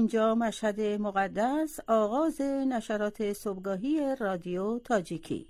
اینجا مشهد مقدس، آغاز نشرات صبحگاهی رادیو تاجیکی.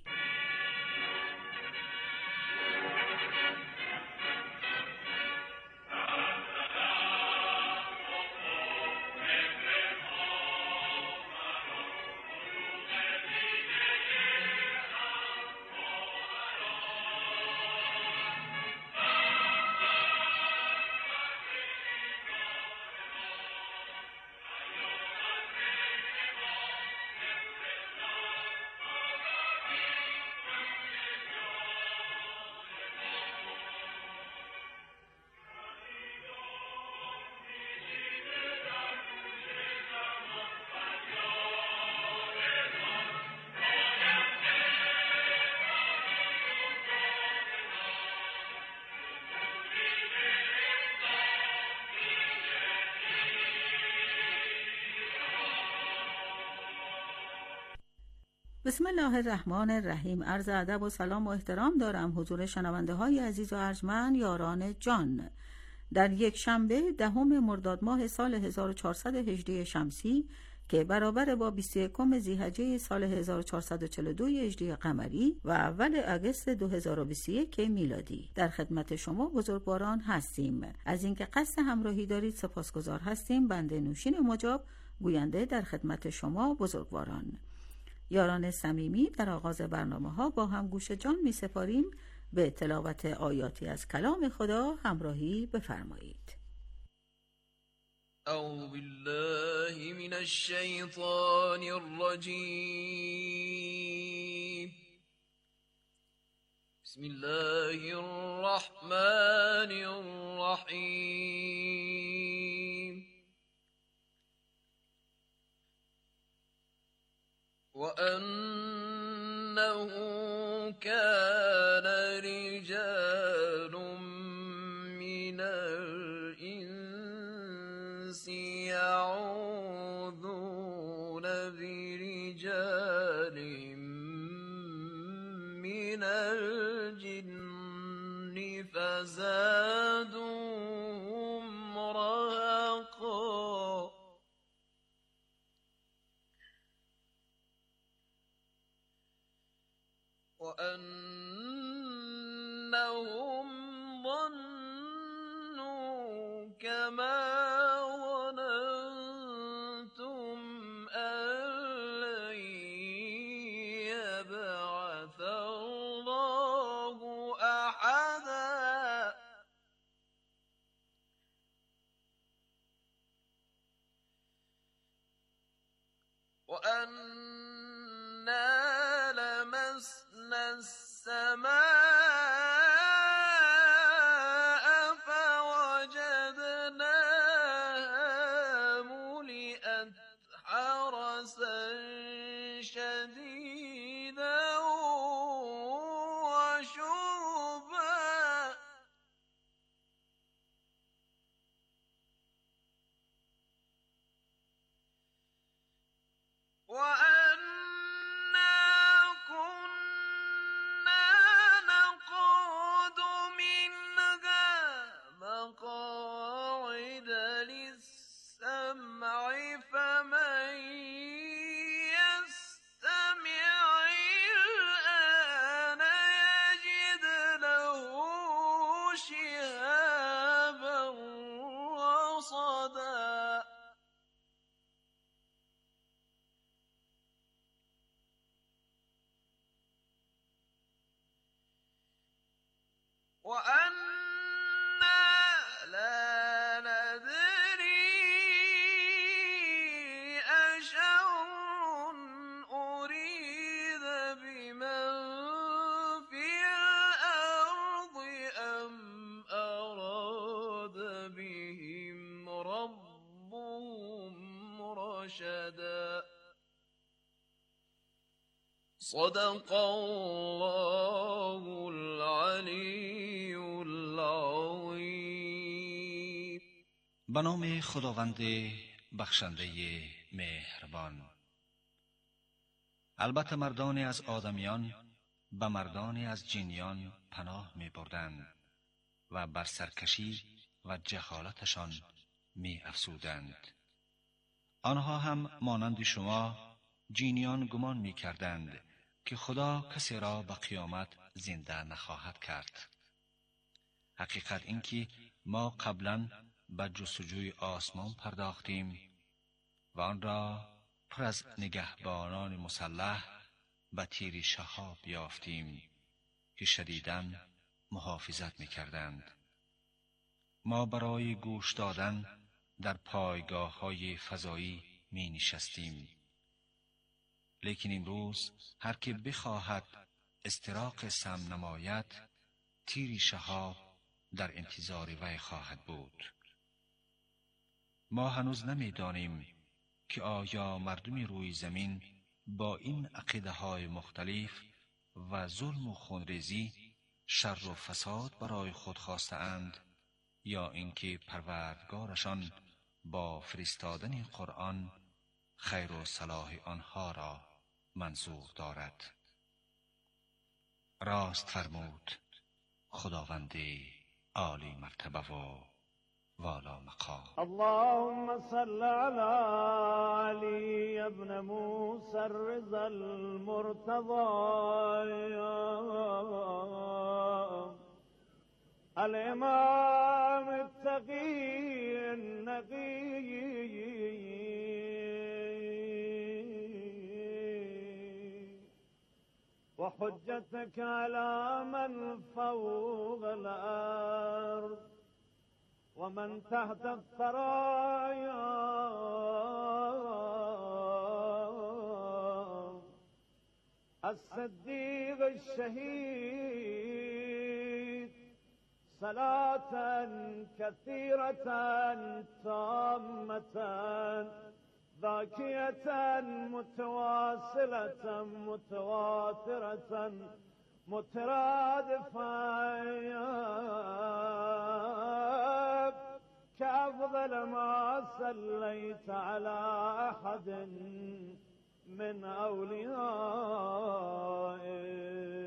بسم الله الرحمن الرحیم. عرض ادب و سلام و احترام دارم حضور شنونده های عزیز و ارجمند یاران جان. در یک شنبه 10 مرداد ماه سال 1400 هجری شمسی که برابر با 21 ذی‌حجه سال 1442 هجری قمری و اول اگست 2021 میلادی در خدمت شما بزرگواران هستیم. از اینکه قصد همراهی دارید سپاسگزار هستیم. بنده نوشین مجاب گوینده در خدمت شما بزرگواران. یاران صمیمی، در آغاز برنامه‌ها با هم گوش جان می‌سپاریم به تلاوت آیاتی از کلام خدا. همراهی بفرمایید. اعوذ بالله من الشیطان الرجیم. بسم الله الرحمن الرحیم. وَأَنَّهُ كَانَ رِجَالٌ مِّنَ الْإِنسِ يَعُوذُونَ بِرِجَالٍ مِّنَ الْجِنِّ فَزَادُوهُمْ رَهَقًا. وَأَنَّهُمْ ظَنُّوا كَمَا ظَنَنتُمْ أَن لَّن يَبْعَثَ اللَّهُ أَحَدًا. وَأَنَّا لَمَسْنَا السَّمَاءَ فَوَجَدْنَاهَا مُلِئَتْ حَرَسًا شَدِيدًا وَشُهُبًا. وَأَنَّا كُنَّا نَقْعُدُ مِنْهَا مَقَاعِدَ لِلسَّمْعِ فَمَن يَسْتَمِعِ الْآنَ يَجِدْ لَهُ شِهَابًا رَّصَدًا. وَأَنَّا لَا نَدْرِي أَشَرٌّ أُرِيدَ بِمَن فِي الْأَرْضِ أَمْ أَرَادَ بِهِمْ رَبُّهُمْ رَشَدًا. صدق الله العلی العظیم. به نام خداوند بخشنده مهربان. البته مردانی از آدمیان به مردانی از جنیان پناه می بردند و بر سرکشی و جهالتشان می افزودند. آنها هم مانند شما جینیان گمان می کردند که خدا کسی را به قیامت زنده نخواهد کرد. حقیقت این که ما قبلا به جستجوی آسمان پرداختیم و آن را پر از نگهبانان مسلح به تیر شهاب یافتیم که شدیداً محافظت می کردند. ما برای گوش دادن در پایگاه های فضایی می نشستیم، لیکن امروز هر که بخواهد استراق سم نماید، تیر شهاب در انتظار وی خواهد بود. ما هنوز نمی دانیم که آیا مردم روی زمین با این عقیده های مختلف و ظلم و خونریزی شر و فساد برای خود خواسته اند، یا اینکه پروردگارشان با فرستادن قرآن خیر و صلاح آنها را منظور دارد. راست فرمود خداوند عالی مرتبه و والا مقام. اللهم صل على علي ابن موسى الرضا المرتضى الإمام التقي النقي وحجتك على من فوق الأرض ومن تحت الثرايا الصديق الشهيد صلاة كثيرة تامة ذاكية متواصلة متواترة مترادفة كأفضل ما صليت على أحد من أوليائك.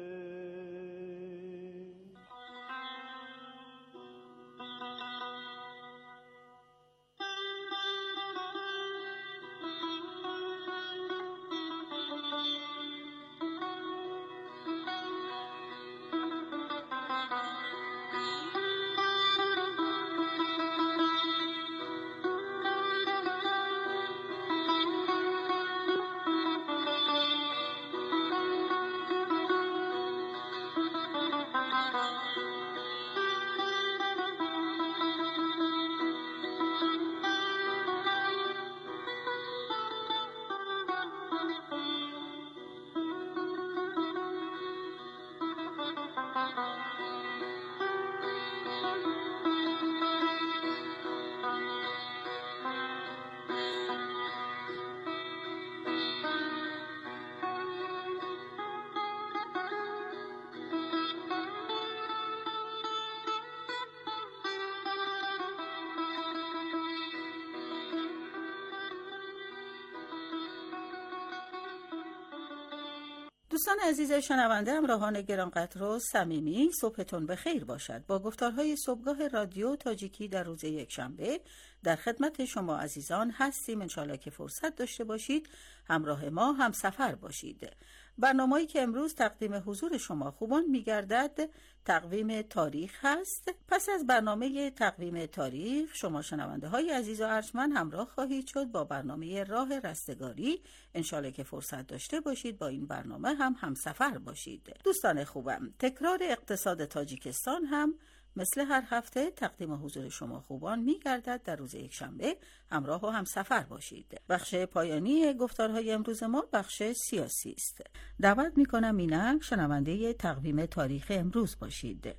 دوستان عزیز شنونده، همراهان گرانقدر و صمیمی، صبحتون بخیر باشد. با گفتارهای صبحگاه رادیو تاجیکی در روز یکشنبه در خدمت شما عزیزان هستیم. انشالله که فرصت داشته باشید همراه ما هم سفر باشید. برنامه‌ای که امروز تقدیم حضور شما خوبان می‌گردد تقویم تاریخ هست. پس از برنامه تقویم تاریخ شما شنونده های عزیز و ارجمند همراه خواهید شد با برنامه راه رستگاری. انشالله که فرصت داشته باشید با این برنامه هم همسفر باشید. دوستان خوبم، تکرار اقتصاد تاجیکستان هم مثل هر هفته تقدیم حضور شما خوبان می‌گردد در روز یکشنبه. همراه و همسفر باشید. بخش پایانی گفتارهای امروز ما بخش سیاسی است. دعوت می‌کنم اینک شنونده تقویم تاریخ امروز باشید.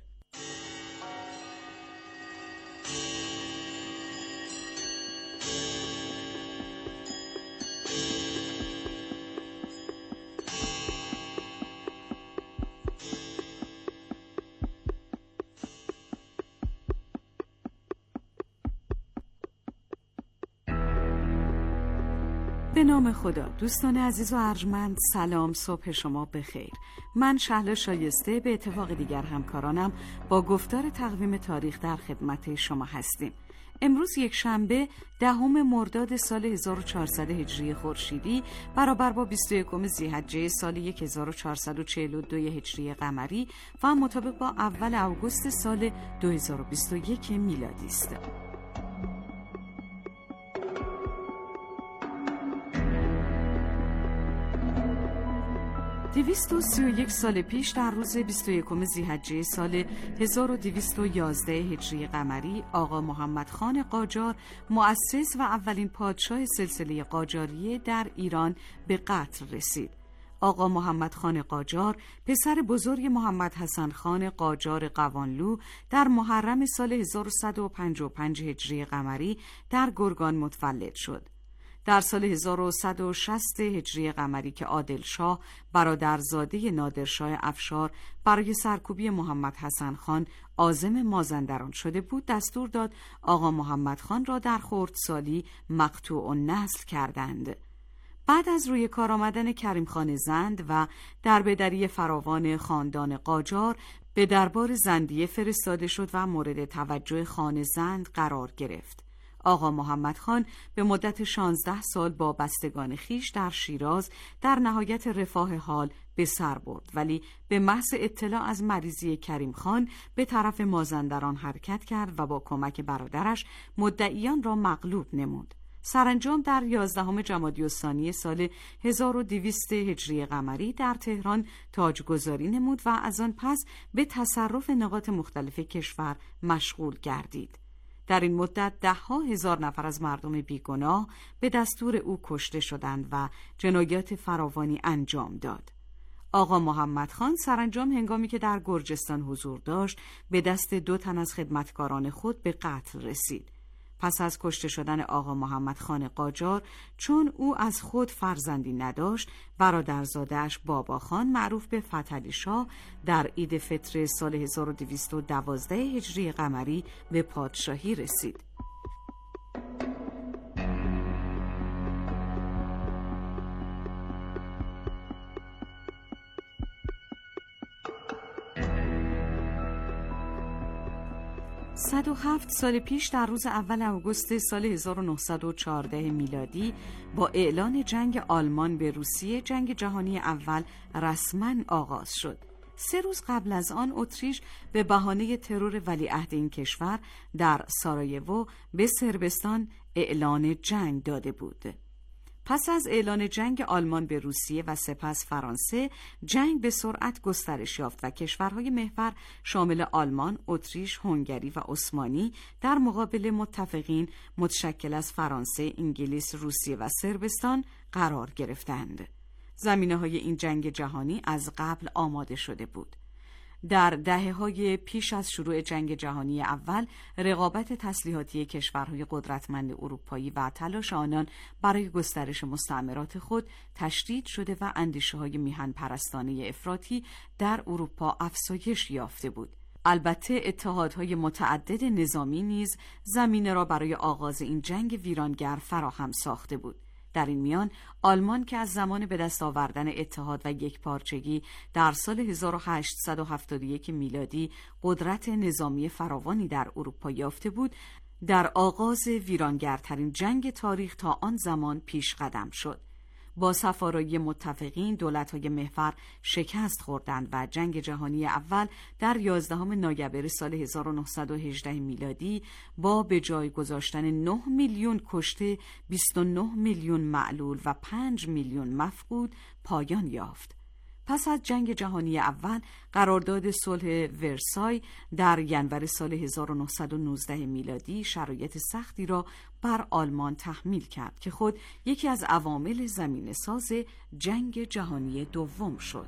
به نام خدا. دوستان عزیز و ارجمند، سلام، صبح شما بخیر. من شهلا شایسته به اتفاق دیگر همکارانم با گفتار تقویم تاریخ در خدمت شما هستیم. امروز یک شنبه 10 مرداد سال 1400 هجری خورشیدی برابر با 21 ذی‌حجه سال 1442 هجری قمری و مطابق با اول اوگوست سال 2021 میلادی است. 231 سال پیش در روز 21 ذی‌حجه سال 1211 هجری قمری آقا محمد خان قاجار مؤسس و اولین پادشاه سلسله قاجاریه در ایران به قتل رسید. آقا محمد خان قاجار پسر بزرگ محمد حسن خان قاجار قوانلو در محرم سال 1155 هجری قمری در گرگان متولد شد. در سال 1160 هجری قمری که عادل شاه برادرزاده نادرشاه افشار برای سرکوبی محمد حسن خان عازم مازندران شده بود، دستور داد آقا محمد خان را در خردسالی مقطوع النسل کردند. بعد از روی کار آمدن کریم خان زند و دربدری فراوان خاندان قاجار به دربار زندیه فرستاده شد و مورد توجه خان زند قرار گرفت. آقا محمد خان به مدت 16 سال با بستگان خیش در شیراز در نهایت رفاه حال به سر برد، ولی به محض اطلاع از مریضی کریم خان به طرف مازندران حرکت کرد و با کمک برادرش مدعیان را مغلوب نمود. سرانجام در 11 جمادی الثانی سال 1200 هجری قمری در تهران تاجگذاری نمود و از آن پس به تصرف نقاط مختلف کشور مشغول گردید. در این مدت 10,000 نفر از مردم بیگناه به دستور او کشته شدند و جنایات فراوانی انجام داد. آقا محمد خان سرانجام هنگامی که در گرجستان حضور داشت به دست 2 تن از خدمتکاران خود به قتل رسید. پس از کشته شدن آقا محمد خان قاجار، چون او از خود فرزندی نداشت، برادرزاده‌اش بابا خان معروف به فتحعلی شاه در عید فطر سال 1212 هجری قمری به پادشاهی رسید. صد و 7 سال پیش در روز اول اوگوست سال 1914 میلادی با اعلان جنگ آلمان به روسیه جنگ جهانی اول رسما آغاز شد. 3 روز قبل از آن اتریش به بهانه ترور ولیعهد این کشور در سارایوو به صربستان اعلان جنگ داده بود. پس از اعلان جنگ آلمان به روسیه و سپس فرانسه، جنگ به سرعت گسترش یافت و کشورهای محور شامل آلمان، اتریش، هنگری و عثمانی در مقابل متفقین متشکل از فرانسه، انگلیس، روسیه و صربستان قرار گرفتند. زمینه‌های این جنگ جهانی از قبل آماده شده بود. در دهه‌های پیش از شروع جنگ جهانی اول، رقابت تسلیحاتی کشورهای قدرتمند اروپایی و تلاش آنان برای گسترش مستعمرات خود تشدید شده و اندیشه‌های میهن پرستانه افراطی در اروپا افزایش یافته بود. البته اتحادهای متعدد نظامی نیز زمینه را برای آغاز این جنگ ویرانگر فراهم ساخته بود. در این میان آلمان که از زمان به دست آوردن اتحاد و یکپارچگی در سال 1871 میلادی قدرت نظامی فراوانی در اروپا یافته بود، در آغاز ویرانگرترین جنگ تاریخ تا آن زمان پیش قدم شد. با صفارایی متفقین دولت‌های محور شکست خوردند و جنگ جهانی اول در 11 نوامبر سال 1918 میلادی با به جای گذاشتن 9 میلیون کشته، 29 میلیون معلول و 5 میلیون مفقود پایان یافت. پس از جنگ جهانی اول، قرارداد صلح ورسای در ینور سال 1919 میلادی شرایط سختی را بر آلمان تحمیل کرد که خود یکی از عوامل زمینه‌ساز جنگ جهانی دوم شد.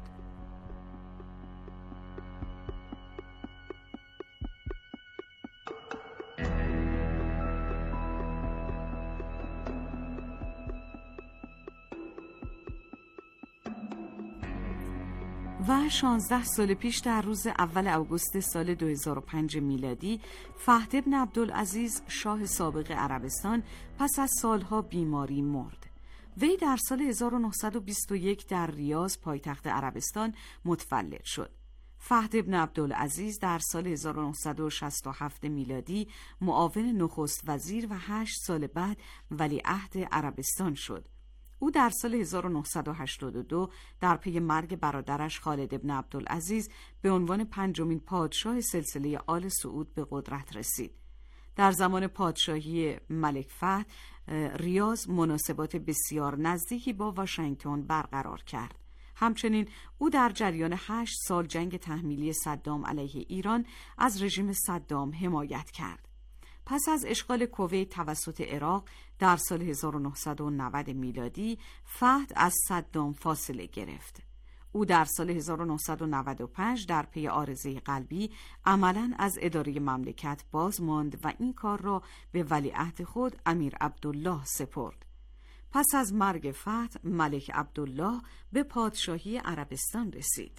و 16 سال پیش در روز اول اوگوست سال 2005 میلادی فهد بن عبدالعزیز شاه سابق عربستان پس از سالها بیماری مرد. وی در سال 1921 در ریاض پایتخت عربستان متولد شد. فهد ابن عبدالعزیز در سال 1967 میلادی معاون نخست وزیر و 8 سال بعد ولیعهد عربستان شد. او در سال 1982 در پی مرگ برادرش خالد ابن عبدالعزیز به عنوان 5مین پادشاه سلسله آل سعود به قدرت رسید. در زمان پادشاهی ملک فهد، ریاض مناسبات بسیار نزدیکی با واشنگتن برقرار کرد. همچنین او در جریان 8 سال جنگ تحمیلی صدام علیه ایران از رژیم صدام حمایت کرد. پس از اشغال کویت توسط عراق در سال 1990 میلادی، فهد از صدام فاصله گرفت. او در سال 1995 در پی عارضه قلبی عملاً از اداره مملکت باز ماند و این کار را به ولیعهد خود امیر عبدالله سپرد. پس از مرگ فهد، ملک عبدالله به پادشاهی عربستان رسید.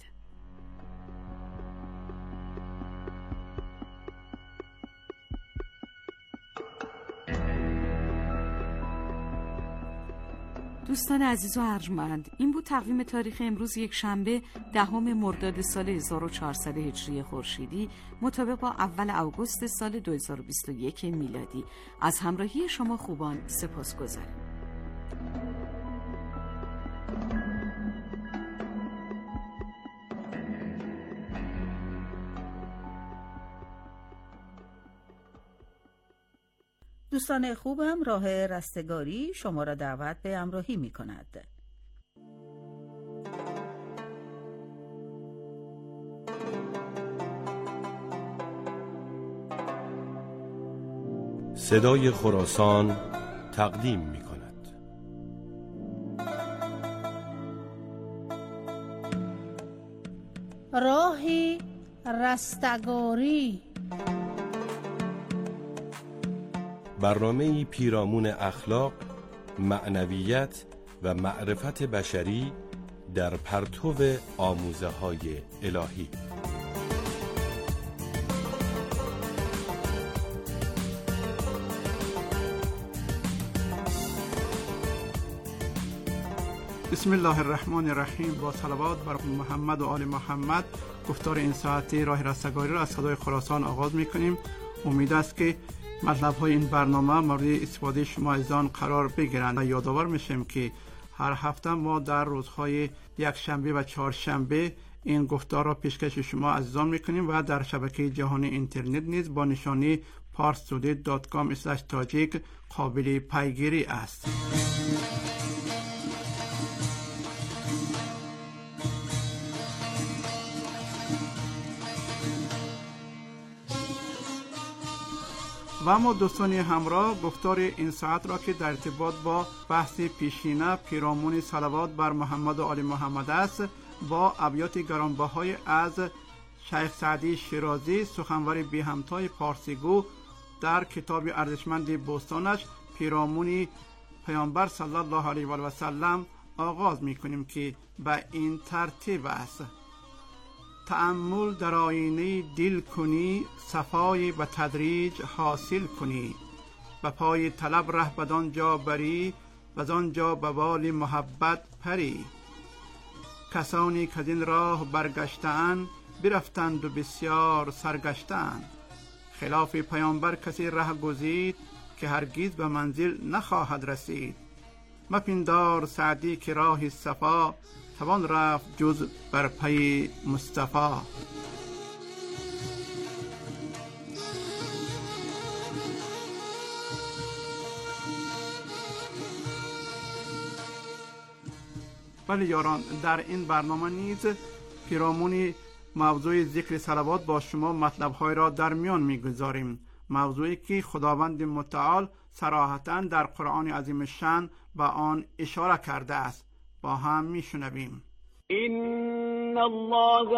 دوستان عزیز و ارجمند، این بود تقویم تاریخ امروز یک شنبه 10 مرداد سال 1400 هجری خورشیدی مطابق با اول اوگوست سال 2021 میلادی. از همراهی شما خوبان سپاسگزارم. دوستان خوبم، راه رستگاری شما را دعوت به همراهی می کند. صدای خراسان تقدیم می کند. راهی رستگاری، برنامه‌ای پیرامون اخلاق، معنویت و معرفت بشری در پرتو آموزه‌های الهی. بسم الله الرحمن الرحیم. با صلوات بر محمد و آل محمد گفتار این ساعتی راه رستگاری را از صدای خراسان آغاز می‌کنیم. امید است که مطلب‌های این برنامه مورد استفاده شما عزیزان قرار بگیرند. و یادآور میشیم که هر هفته ما در روزهای یکشنبه و چهارشنبه این گفتار را پیشکش شما عزیزان میکنیم و در شبکه جهانی اینترنت نیز با نشانی parstoday.com/tajik قابل پیگیری است. و اما دوستان همراه، گفتار این ساعت را که در ارتباط با بحث پیشینه پیرامون صلوات بر محمد و آل محمد است، با ابیات گرانبهای از شیخ سعدی شیرازی، سخنور بی همتای پارسیگو، در کتاب ارزشمند بوستانش پیرامون پیامبر صلی الله علیه و سلم آغاز می کنیم که به این ترتیب است: تأمل در آینه دل کنی، صفای به تدریج حاصل کنی، به پای طلب ره بدان جا بری، و آن جا به بال محبت پری. کسانی که از این راه برگشتند، برفتند و بسیار سرگشتند. خلاف پیامبر کسی ره گزید، که هرگز به منزل نخواهد رسید. مپندار سعدی که راه صفا، توان رفت جز بر پی مصطفی. بله یاران، در این برنامه نیز پیرامون موضوع ذکر صلوات با شما مطلب‌های را در میان می‌گذاریم. موضوعی که خداوند متعال صراحتاً در قرآن عظیم شأن به آن اشاره کرده است. با هم میشنویم. إن الله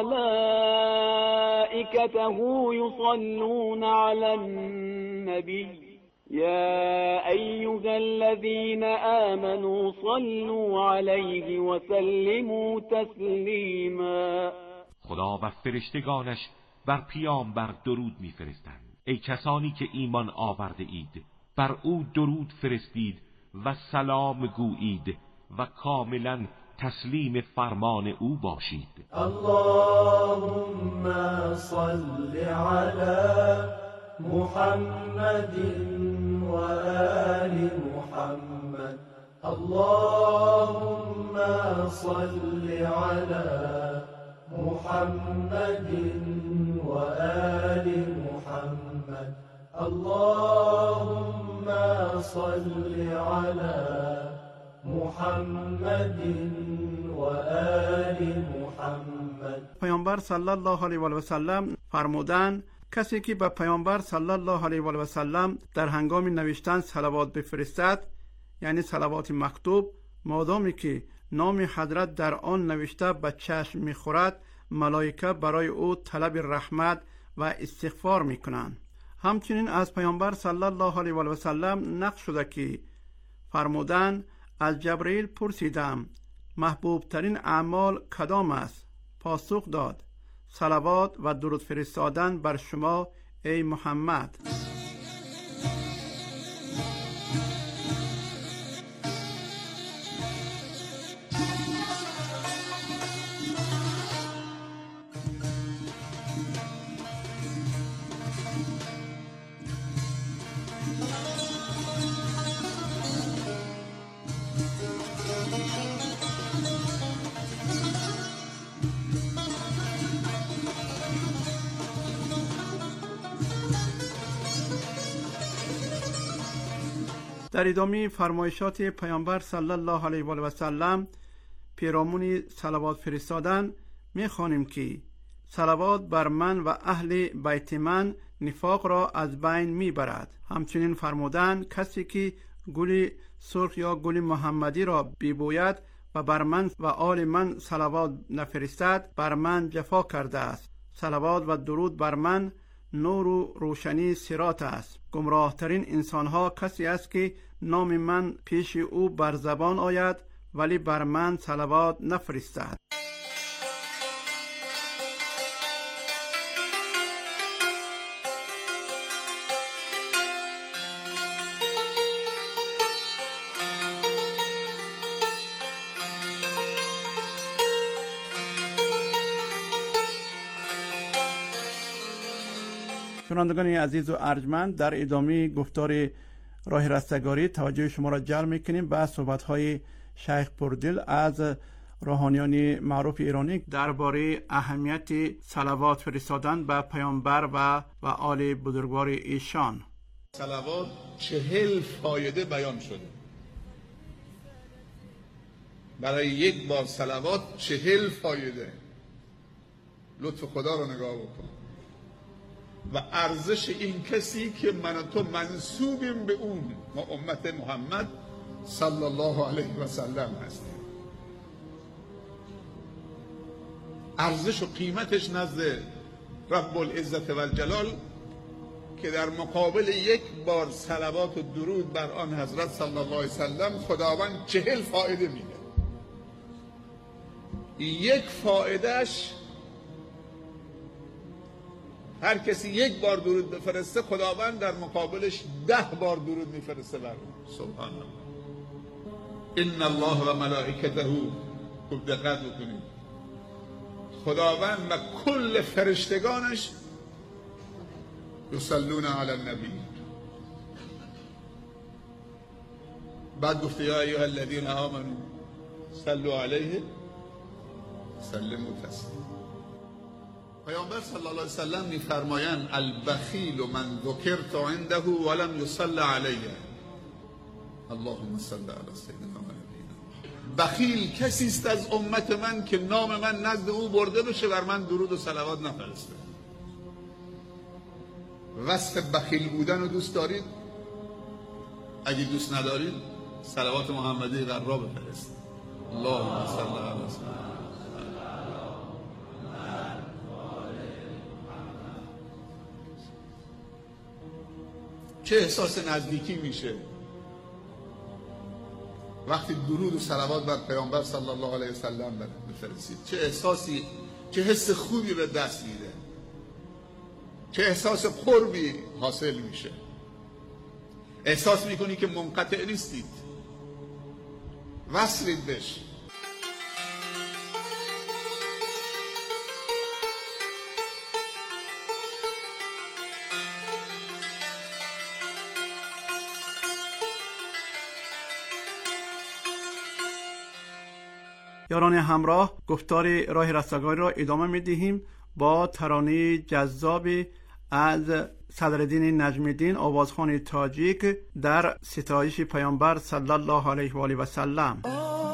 وملائكته يصلون على النبي يا أيها الذين آمنوا صلوا عليه وسلموا تسليما. خدا و فرشتگانش بر پیامبر درود می‌فرستند. ای کسانی که ایمان آورده اید، بر او درود فرستید و سلام گویید و کاملا تسلیم فرمان او باشید. اللهم صل علی محمد و آل محمد. اللهم صل علی محمد و آل محمد. اللهم صل علی محمد و آل محمد. پیامبر صلی الله علیه و سلم فرمودند کسی که به پیامبر صلی الله علیه و سلم در هنگام نوشتن صلوات بفرستد، یعنی صلوات مکتوب، مادامی که نام حضرت در آن نوشته به چشم می‌خورد، ملائکه برای او طلب رحمت و استغفار می‌کنند. همچنین از پیامبر صلی الله علیه و سلم نقل شده که فرمودند از جبرئیل پرسیدم محبوب ترین اعمال کدام است؟ پاسخ داد صلوات و درود فرستادن بر شما ای محمد. در ادامه فرمایشات پیامبر صلی الله علیه و سلم پیرامون صلوات فرستادن می‌خوانیم که صلوات بر من و اهل بیت من نفاق را از بین میبرد. همچنین فرمودند کسی که گل سرخ یا گل محمدی را ببوید و بر من و آل من صلوات نفرستد بر من جفا کرده است. صلوات و درود بر من نور و روشنی صراط است. گمراه ترین انسان ها کسی است که نام من پیش او بر زبان آید ولی بر من صلوات نفرستد. شنوندگان عزیز و ارجمند، در ادامه گفتار راه رستگاری توجه شما را جلب می‌کنیم به صحبت‌های شیخ پردل از روحانیان معروف ایرانی درباره اهمیت صلوات فرستادن به پیامبر و آل بزرگوار ایشان. صلوات 40 فایده بیان شده. برای یک بار صلوات 40 فایده. لطف خدا رو نگاه بکن و ارزش این کسی که من و تو منسوبیم به اون، ما امت محمد صلی الله علیه و سلم هستیم. ارزش و قیمتش نزد رب العزت و الجلال که در مقابل یک بار صلوات و درود بر آن حضرت صلی الله علیه و سلم خداوند 40 فایده میده. یک فایدهش هر کسی یک بار درود بفرسته خداوند در مقابلش 10 بار درود میفرسته بر اون. سبحان الله. ان الله و ملائکته، خوب دقت بکنید، خداوند و کل فرشتگانش یصلون علی النبی. بعد گفته یا ایها الذین آمنوا صلوا علیه سلموا تسلیما. پیامبر صلی الله علیه و سلم می‌فرمایند البخیل من ذکرت عنده ولم یصلی علیه اللهم صل علی سیدنا و نبینا. بخیل کسی است از امت من که نام من نزد او برده بشه بر من درود و صلوات نفرسته. وصف بخیل بودن رو دوست دارید؟ اگه دوست ندارید صلوات محمدی غرا بفرستید. اللهم صل علی سیدنا. چه احساس نزدیکی میشه وقتی درود و صلوات بر پیامبر صلی الله علیه و سلم بفرستید. چه احساسی، چه حس خوبی به دست میده، چه احساس قربی حاصل میشه. احساس میکنی که منقطع نیستید، وصلید بهش. یاران همراه، گفتار راه رستگاری را ادامه می‌دهیم با ترانه جذابی از صدرالدین نجمی‌الدین آوازخوان تاجیک در ستایش پیامبر صلی الله علیه و آله و سلم.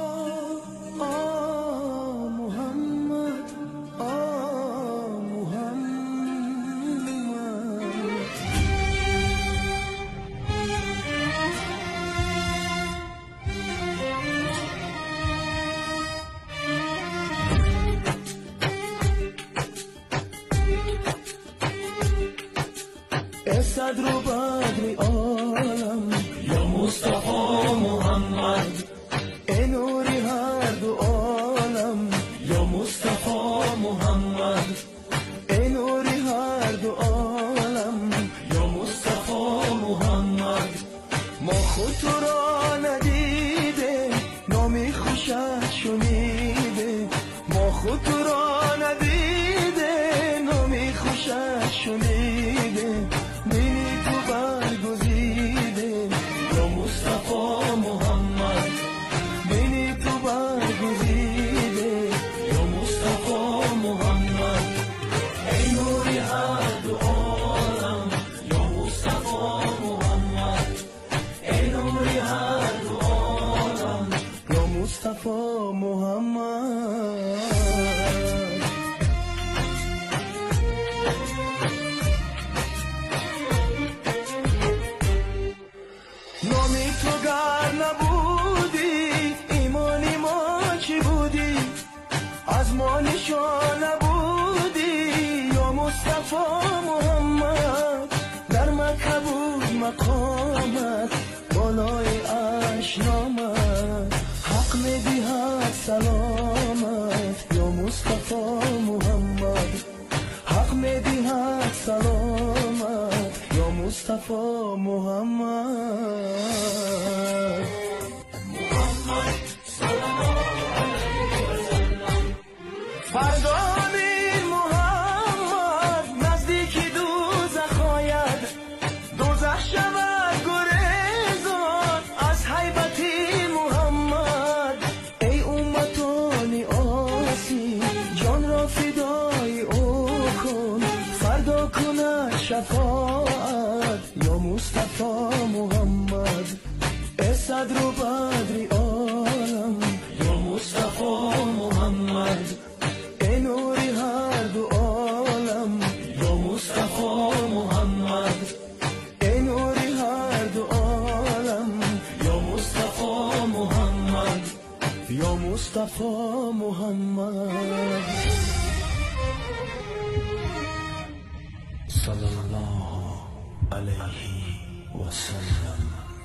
صدر و بدر عالم یا مصطفی محمد، ای نوری هر دو عالم یا مصطفی محمد، ای نوری هر دو عالم یا مصطفی محمد. ما خود تو را ندیده، نامی خوشت شنیده، ما خود تو را ندیده، نامی خوشت شنیده، مقامت بالای اشنامت، حق میدهد سلامت یا مصطفی محمد، حق میدهد سلامت یا مصطفی محمد. محمد صلی الله علیه و سلم. فردا شفاعت یا مصطفی محمد، ای صدر و بدر عالم یا مصطفی محمد، ای نوری هر دو عالم یا مصطفی محمد، ای نوری هر دو عالم یا مصطفی محمد، یا مصطفی محمد صلی الله علیه و سلم.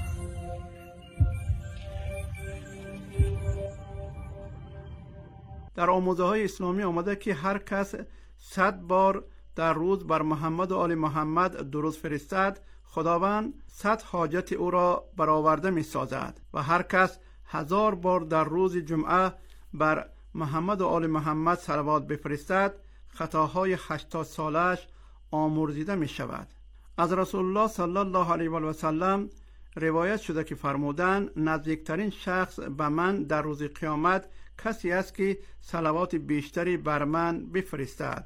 در آموزه های اسلامی آمده که هر کس 100 بار در روز بر محمد و آل محمد درود فرستد، خداوند 100 حاجت او را برآورده می سازد و هر کس 1000 بار در روز جمعه بر محمد و آل محمد صلوات بفرستد، خطاهای 80 سالش آمرزیده می شود. از رسول الله صلی الله علیه و سلم روایت شده که فرمودند نزدیکترین شخص به من در روز قیامت کسی است که صلوات بیشتری بر من بفرستد.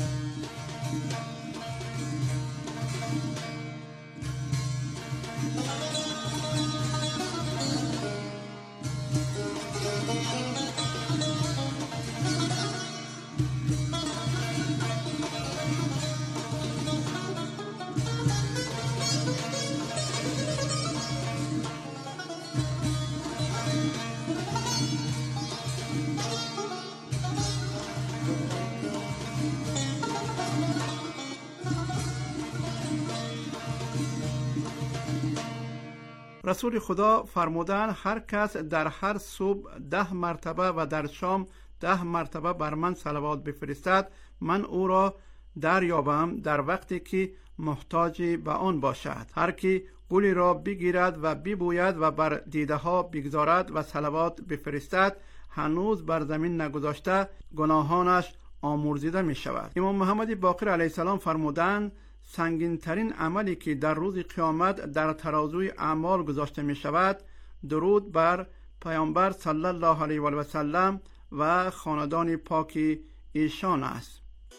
رسول خدا فرمودند هر کس در هر صبح 10 مرتبه و در شام 10 مرتبه بر من صلوات بفرستد، من او را دریابم در وقتی که محتاج به آن باشد. هر کی گلی را بگیرد و ببوید و بر دیده ها بگذارد و صلوات بفرستد، هنوز بر زمین نگذاشته گناهانش آمرزیده می شود. امام محمد باقر علیه السلام فرمودند سنگین ترین عملی که در روز قیامت در ترازوی اعمال گذاشته می شود درود بر پیامبر صلی الله علیه و سلم و خاندان پاک ایشان است.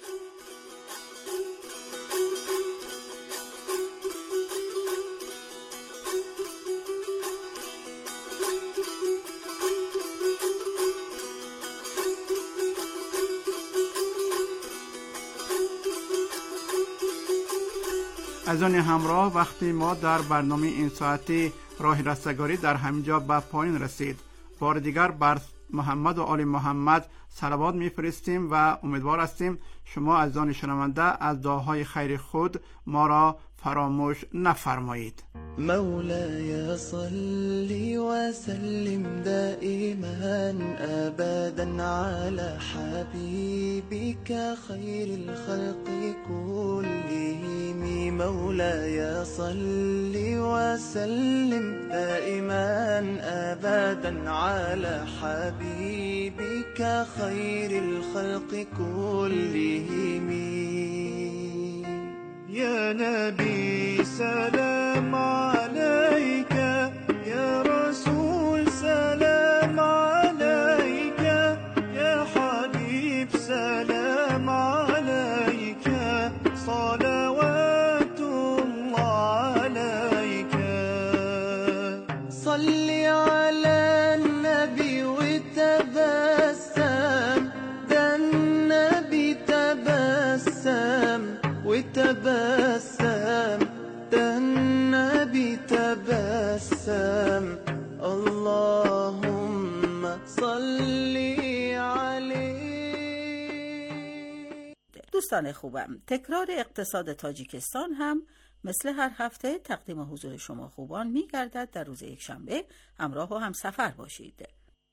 از آن همراه وقتی ما در برنامه این ساعتی راه رستگاری در همینجا به پایان رسید. بار دیگر بر محمد و آل محمد صلوات میفرستیم و امیدوار هستیم شما از آن شنونده از دعاهای خیر خود ما را فراموش نفرمایید. مولاي صل وسلم دائما أبدا على حبيبك خير الخلق كلهم. مولاي صل وسلم دائما أبدا على حبيبك خير الخلق كلهم. يا نبي سلام عليك، يا رسول سلام عليك، يا حبيب سلام عليك، صلوات الله عليك. صل على النبي وتبسم، ده النبي تبسم وتبسم، ده النبي تبسم. اللهم صل عليه. دوستان خوبم، تکرار اقتصاد تاجیکستان هم مثل هر هفته تقدیم حضور شما خوبان می‌گردد در روز یکشنبه. همراه و همسفر باشید.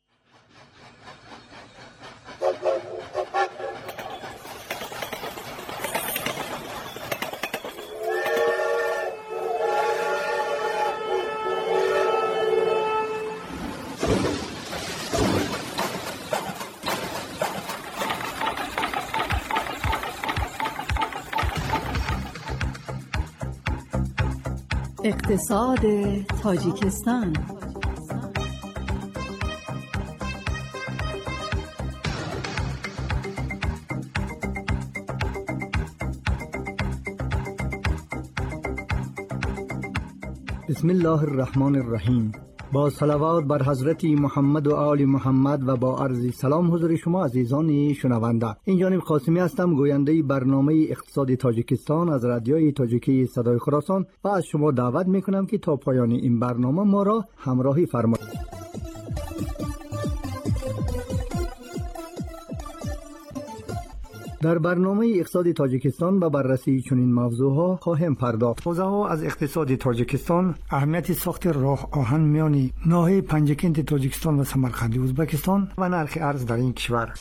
اقتصاد تاجیکستان. بسم الله الرحمن الرحیم. با صلوات بر حضرت محمد و آل محمد و با عرض سلام حضور شما عزیزان شنونده. این جانب قاسمی هستم، گوینده برنامه اقتصاد تاجیکستان از رادیوی تاجیکی صدای خراسان و از شما دعوت میکنم که تا پایان این برنامه ما را همراهی فرمایید. در برنامه اقتصاد تاجیکستان به بررسی چنین موضوعها خواهیم پرداخت. توضیحات از اقتصاد تاجیکستان، اهمیت ساخت راه آهن میان ناحیه پنجکنت تاجیکستان و سمرقند ازبکستان و نرخ ارز در این کشور.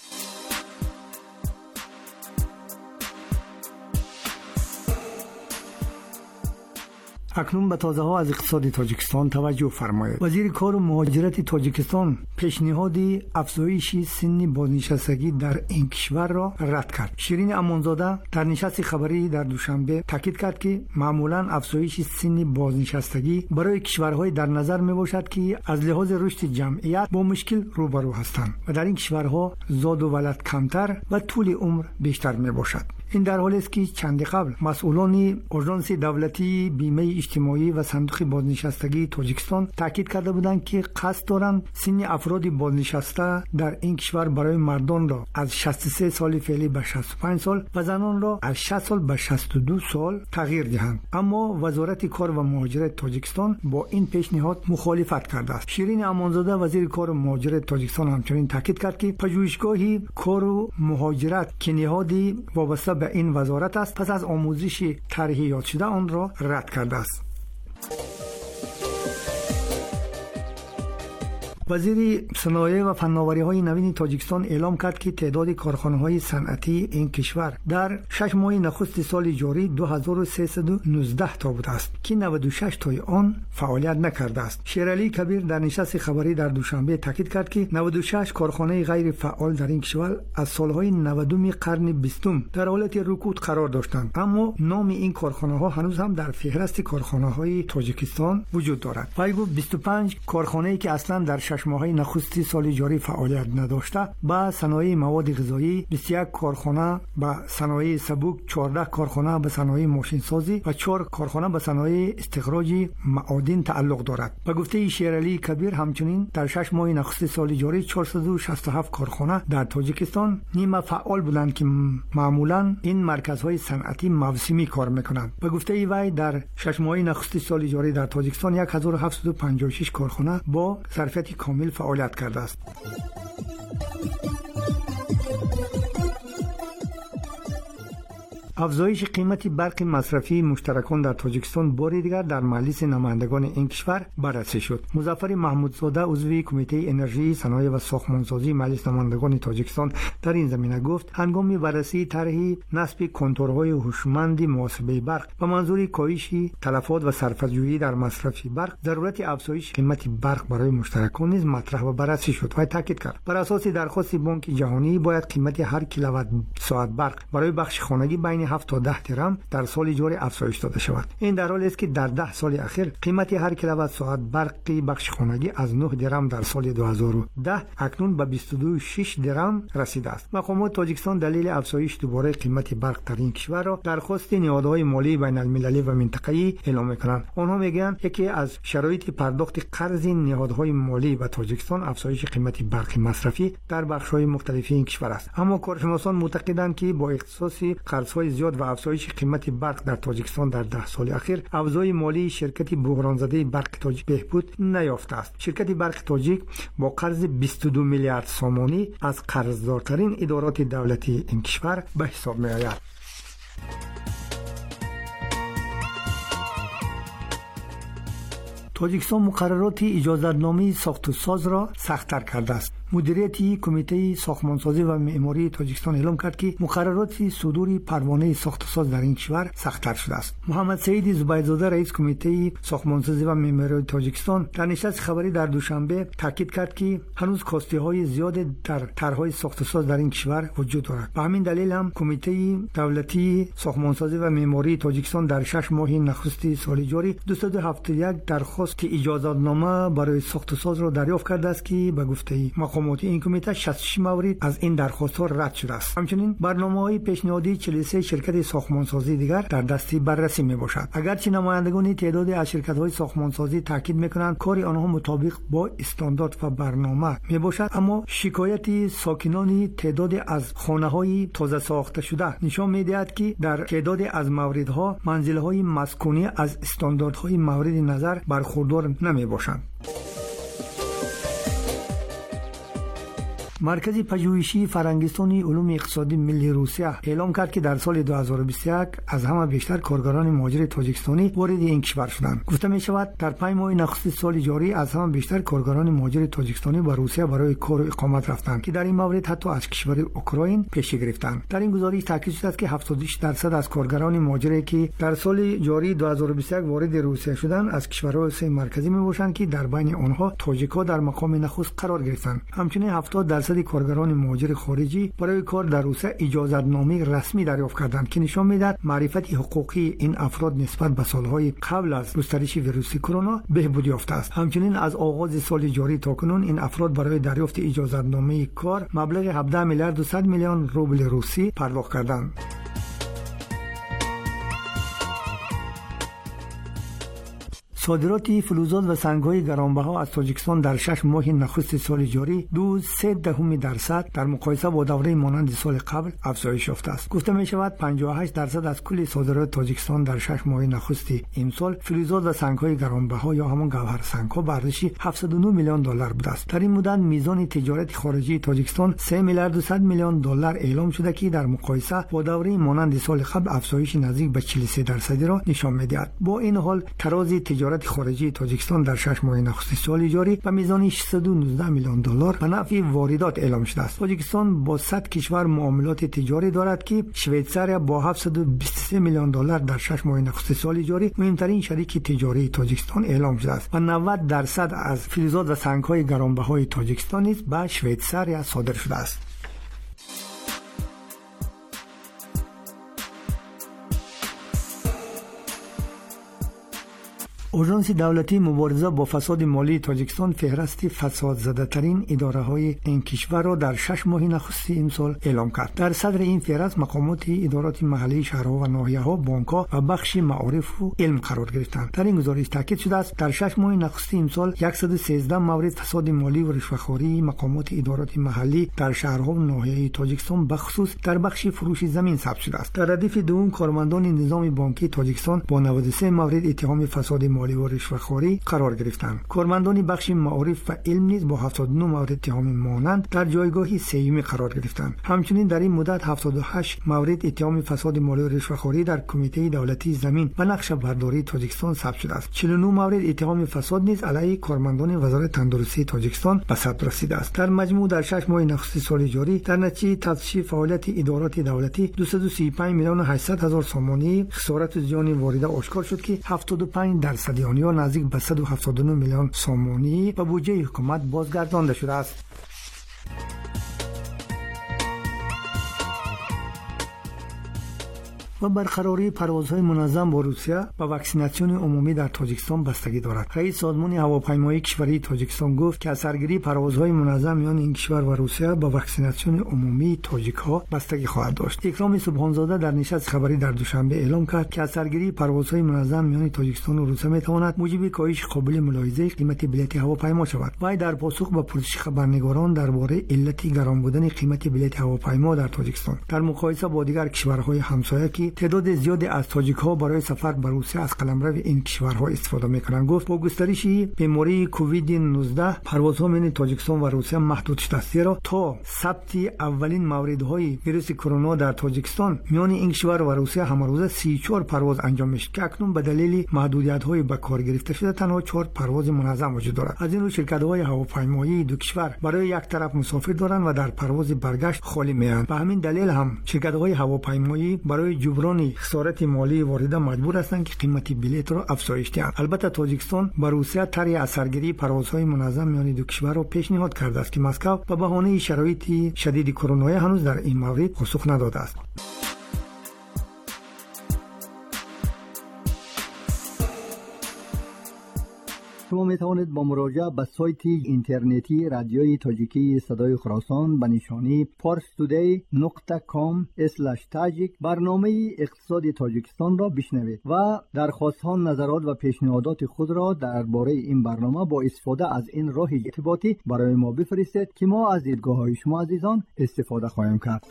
اکنون به تازه‌ها از اقتصاد تاجیکستان توجه فرمایید. وزیر کار و مهاجرت تاجیکستان پیشنهاد افزایش سن بازنشستگی در این کشور را رد کرد. شیرین امانزاده در نشست خبری در دوشنبه تاکید کرد که معمولاً افزایش سن بازنشستگی برای کشورهای در نظر میباشد که از لحاظ رشد جمعیت با مشکل روبرو هستند و در این کشورها زاد و ولد کمتر و طول عمر بیشتر میباشد. این در حالی است که چند قبل مسئولان اژانس دولتی بیمه اجتماعی و صندوق بازنشستگی تاجیکستان تاکید کرده بودند که قصد دارند سن افراد بازنشسته در این کشور برای مردان را از 63 سال فعلی به 65 سال و زنان را از 60 سال به 62 سال تغییر دهند. اما وزارت کار و مهاجرت تاجیکستان با این پیشنهاد مخالفت کرده است. شیرین امانزاده وزیر کار و مهاجرت تاجیکستان همچنین تاکید کرد که پژوهشگاه کار و مهاجرت که نهادی وابسته به این وزارت است پس از آموزش طرح یاد شده آن را رد کرده است. وزیر صنایع و فناوری‌های نوین تاجیکستان اعلام کرد که تعداد کارخانه‌های صنعتی این کشور در 6 ماه نخست سال جاری 2319 تا بوده است که 96 تای آن فعالیت نکرده است. شیرعلی کبیر در نشست خبری در دوشنبه تاکید کرد که 96 کارخانه غیر فعال در این کشور از سالهای 90 قرن 20 در حالت رکود قرار داشتند، اما نام این کارخانه‌ها هنوز هم در فهرست کارخانه‌های تاجیکستان وجود دارد. وی گفت 25 کارخانه‌ای که اصلا در 6 6 ماهه نخست سال جاری فعالیت نداشته به صنایع مواد غذایی 21 کارخانه، به صنایع سبک 14 کارخانه، به صنایع ماشین سازی و 4 کارخانه به صنایع استخراج معادن تعلق دارد. به گفته شیرعلی کبیر همچنین در 6 ماه نخست سال جاری 467 کارخانه در تاجیکستان نیمه فعال بودند که معمولا این مرکزهای صنعتی موسمی کار میکنند. به گفته وی در 6 ماه نخست سال جاری در تاجیکستان 1756 کارخانه با ظرفیت کامل فعالیت کرده است. افزایش قیمت برق مصرفی مشترکان در تاجیکستان بار دیگر در مجلس نمایندگان این کشور بررسی شد. مظفر محمودزاده عضو کمیته انرژی، صنایع و ساختمانسازی مجلس نمایندگان تاجیکستان در این زمینه گفت هنگام بررسی طرح نصب کنتورهای هوشمند محاسبه برق به منظور کاهش تلفات و صرفه‌جویی در مصرف برق ضرورت افزایش قیمت برق برای مشترکان نیز مطرح و بررسی شد و تاکید کرد بر اساس درخواست بانک جهانی باید قیمت هر کیلووات ساعت برق برای بخش خانگی بین 7 تا 10 درم در سال جاری افزایش داده شود. این در حالی است که در 10 سال اخیر قیمت هر کیلووات ساعت برقی بخش خانگی از 9 درم در سال 2010 اکنون به 22.6 درم رسیده است. مقامات تاجیکستان دلیل افزایش دوباره قیمت برق در این کشور را درخواست نهادهای مالی بین المللی و منطقه‌ای اعلام می‌کنند. آنها میگویند یکی از شرایط پرداخت قرض نهادهای مالی به تاجیکستان افزایش قیمت برق مصرفی در بخش‌های مختلف این کشور است. اما کارشناسان معتقدند که با اختصاص قرض‌های زیاد و افزایش قیمت برق در تاجیکستان در 10 سال اخیر افزایش مالی شرکت بحران زده برق تاجیک بهبود نیافته است. شرکت برق تاجیک با قرض 22 میلیارد سامانی از قرضدارترین ادارات دولتی این کشور به حساب می آید. تاجیکستان مقررات اجازتنامه ساخت و ساز را سخت‌تر کرده است. مدیریت کمیته ساختمانسازی و معماری تاجیکستان اعلام کرد که مقررات صدور پروانه ساخت و ساز در این کشور سخت‌تر شده است. محمد سعید زبیدزاده رئیس کمیته ساختمانسازی و معماری تاجیکستان در نشست خبری در دوشنبه تاکید کرد که هنوز کاستی‌های زیاد در طرح‌های ساخت و ساز در این کشور وجود دارد. به همین دلیل هم کمیته دولتی ساختمانسازی و معماری تاجیکستان در 6 ماه نخست سال جاری 271 درخواست اجازتنامه برای ساخت و ساز را دریافت کرده است که به گفته مقامات این کمیته 66 مورد از این درخواست‌ها رد شده است. همچنین برنامه‌های پیشنهادی 43 شرکت ساختمانسازی دیگر در دستی بررسی میباشد. اگرچه نمایندگان تعدادی از شرکت‌های ساختمانسازی تاکید می‌کنند کار آنها مطابق با استاندارد و برنامه میباشد، اما شکایت ساکنان تعدادی از خانه‌های تازه ساخته شده نشان می‌دهد که در تعدادی از موردها منزل‌های مسکونی از استانداردهای مورد نظر برخوردار نمیباشند. مرکز پژوهشی فرنگستان علوم اقتصادی ملی روسیه اعلام کرد که در سال 2021 از همه بیشتر کارگران مهاجر تاجیکستانی وارد این کشور شدند. گفته می شود در 5 ماه نخست سال جاری از همه بیشتر کارگران مهاجر تاجیکستانی به روسیه برای کار و اقامت رفتند که در این مورد حتی از کشور اوکراین پیشی گرفتند. در این گزارش تاکید شده است که 78% از کارگران مهاجری که در سال جاری 2021 وارد روسیه شدند از کشورهای سه مرکزی می باشند که در بین آنها تاجیک‌ها در مقام نخست قرار گرفتند. همچنین 70% کارگران مهاجر خارجی برای کار در روسیه اجازتنامه رسمی دریافت کردند که نشان می‌دهد معرفت حقوقی این افراد نسبت به سالهای قبل از گسترش ویروس کرونا بهبود یافته است. همچنین از آغاز سال جاری تا کنون این افراد برای دریافت اجازتنامه کار مبلغ 17 میلیارد و 100 میلیون روبل روسی پرداخت کردند. صادرات فلزات و سنگ‌های گرانبها از تاجیکستان در 6 ماه نخست سال جاری 2.3% در مقایسه با دوره مانند سال قبل افزایش یافته است. گفته می شود 58% از کل صادرات تاجیکستان در 6 ماه نخست این سال فلزات و سنگ‌های گرانبها یا همان گوهر سنگ‌ها به ارزش 709 میلیون دلار بوده است. در این مدت میزان تجارت خارجی تاجیکستان 3 میلیارد و 100 میلیون دلار اعلام شده که در مقایسه با دوره مانند سال قبل افزایش نزدیک به 43% را نشان می‌دهد. با این حال تراز تجارت خارجی تاجیکستان در 6 ماه نخست سال جاری به میزان 619 میلیون دلار به نفع واردات اعلام شده است. تاجیکستان با 100 کشور معاملات تجاری دارد که شویتزار با 723 میلیون دلار در 6 ماه نخست سال جاری مهمترین شریک تجاری تاجیکستان اعلام شده است و 90% از فلزات و سنگ‌های گرانبهای تاجیکستان نیز به شویتزار صادر شده است. اژانس دولتی مبارزه با فساد مالی تاجیکستان فهرست فساد زده ترین اداره های این کشور را در 6 ماه نخسته امسال اعلام کرد. در صدر این فهرست مقامات ادارات محلی شهرها و ناحیه ها، بانک ها و بخش معارف و علم قرار گرفتند. در این گزارش تاکید شده است در 6 ماه نخسته امسال 113 مورد فساد مالی و رشوه‌خوری مقامات ادارات محلی در شهرها و ناحیه تاجیکستان بخصوص در بخش فروش زمین ثبت شده است. در ردیف دوم کارمندان نظام بانکی تاجیکستان با 93 مورد اتهام فساد مالی و رشوه‌خوری قرار گرفتند. کارمندان بخش معارف و علم نیز با 79 مورد اتهام مانند در جایگاه سوم قرار گرفتند. همچنین در این مدت 78 مورد اتهام فساد مالی و رشوه‌خوری در کمیته دولتی زمین و نقشه برداری تاجیکستان ثبت شده است. 49 مورد اتهام فساد نیز علیه کارمندان وزارت تندرستی تاجیکستان به ثبت رسیده است. در مجموع در 6 ماه نخسته سال جاری در نتیجه تفتیش فعالیت ادارات دولتی 235 میلیون و 800 هزار سامانی خسارت و زیان وارده آشکار شد که 75% آن یا نزدیک به 179 میلیون سامانی به بودجه حکومت بازگردانده شده است. و برقراری پروازهای منظم با روسیه و واکسیناسیون عمومی در تاجیکستان بستگی دارد. رئیس سازمان هواپیمایی کشوری تاجیکستان گفت که اثرگیری پروازهای منظم میان این کشور و روسیه با واکسیناسیون عمومی تاجیک‌ها بستگی خواهد داشت. اکرام سبحانزاده در نشست خبری در دوشنبه اعلام کرد که اثرگیری پروازهای منظم میان تاجیکستان و روسیه میتواند موجب کاهش قابل ملاحظه قیمت بلیط هواپیما شود. وی در پاسخ به پرسش خبرنگاران درباره علت گران بودن قیمت بلیط هواپیما در تاجیکستان در مقایسه با دیگر کشورهای همسایه که تعداد زیادی از تاجیک‌ها برای سفر به روسیه از قلمرو این کشورها استفاده می‌کنند گفت با گسترش بیماری کووید 19 پروازها میان تاجیکستان و روسیه محدود شده است. زیرا تا ثبت اولین موردهای ویروس کرونا در تاجیکستان میان این کشور و روسیه هم روزه 34 پرواز انجام میشه که اکنون به دلیل محدودیت‌های به کار گرفته شده تنها 4 پرواز منظم وجود دارد. از این رو شرکت‌های هواپیمایی دو کشور برای یک طرف مسافر دارند و در پرواز برگشت خالی می‌اند. به همین دلیل هم شرکت‌های هواپیمایی برای جبران خسارت مالی وارده مجبور هستند که قیمت بلیط را افزایش دهند. البته تاجیکستان با روسیه طرح اثرگیری پروازهای منظم میان دو کشور را پیشنهاد کرده است که مسکو به بهانه شرایط شدید کرونا هنوز در این مورد پاسخ نداده است. شما می توانید با مراجعه به سایت اینترنتی رادیوی تاجیکی صدای خراسان به نشانی parstoday.com/tajik برنامه اقتصاد تاجیکستان را بشنوید و درخواست‌ها، نظرات و پیشنهادات خود را درباره این برنامه با استفاده از این راه ارتباطی برای ما بفرستید که ما از دیدگاه‌های شما عزیزان استفاده خواهیم کرد.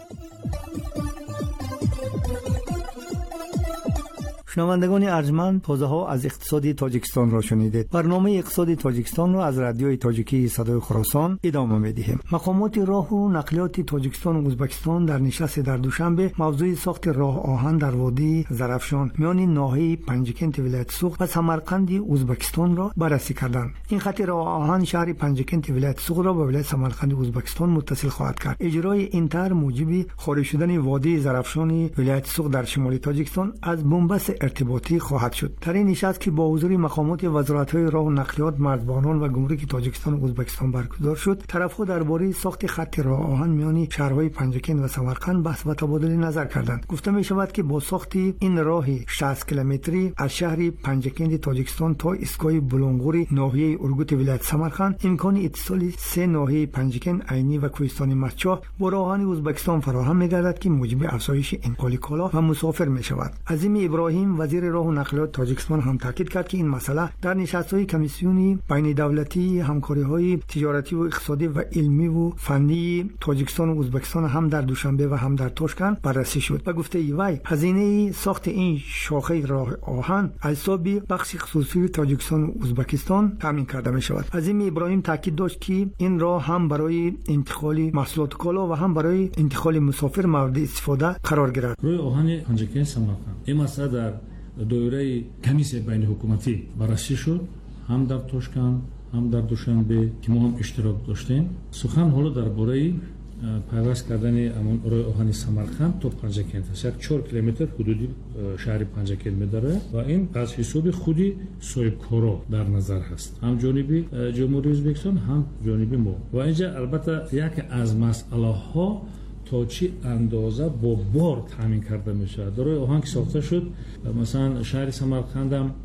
شنوندگان ارجمند، توضیحات از اقتصاد تاجیکستان را شنیدید. برنامه اقتصاد تاجیکستان را از رادیوی تاجیکی صدای خراسان ادامه می‌دهیم. مقامات راه و نقلیات تاجیکستان و ازبکستان در نشست در دوشنبه موضوع ساخت راه آهن در وادی زرافشان میان ناحیه پنجکنت ولایت سوق و سمرقند ازبکستان را بررسی کردند. این خط راه آهن شهر پنجکنت ولایت سوق را با ولایت سمرقند ازبکستان متصل خواهد کرد. اجرای این طرح موجب خارج شدن وادی زرافشان ولایت سوق در شمال تاجیکستان از بنبست ارتباطی خواهد شد. در این نشست که با حضور مقامات وزارت‌های راه و نقلیات، مرزبانان و گمرک تاجیکستان و ازبکستان برگزار شد، طرف‌ها درباره ساخت خط راه آهن میان شهرهای پنجکنت و سمرقند بحث و تبادل نظر کردند. گفته می‌شود که با ساخت این راه 60 کیلومتری از شهر پنجکنت تاجیکستان تا ایستگاه بلونگوری ناحیه ارگوت ولایت سمرقند امکان اتصال سه ناحیه پنجکنت، عینی و کوهستان مچا با راه آهن ازبکستان فراهم می‌گردد که موجب افزایش انتقال کالا و مسافر می‌شود. عظیم ابراهیم وزیر راه و نقلیات تاجیکستان هم تاکید کرد که این مسئله در نشست‌های کمیسیون بین دولتی همکاری‌های تجارتی و اقتصادی و علمی و فنی تاجیکستان و ازبکستان هم در دوشنبه و هم در تاشکند بررسی شد و گفته وی هزینه ساخت این شاخه راه آهن از حساب بخش خصوصی تاجیکستان و ازبکستان تامین کرده می شود. عظیم ابراهیم تاکید داشت که این راه هم برای انتقال محصولات کالا و هم برای انتقال مسافر مورد استفاده قرار گرفت. روی آهن پنجکنت سمرقند این مسئله در دایره کمیسیون بین حکومتی بررسی شد، هم در تاشکند هم در دوشنبه که ما هم اشتراک داشتیم. سخن حالا درباره پیوست کردن امون روی آهن سمرقند تا پنجکنت است. 4 کیلومتر حدودی شهر پنجکنت می‌داره و این از حساب خودی صاحبکارا در نظر هست، هم جانبی جمهوری ازبکستان هم جانبی ما. و اینجا البته یک از مسئله ها تا چی اندازه با بار تامین کرده میشه. در روی آهن که ساخته شد مثلا شهر سمرقند هم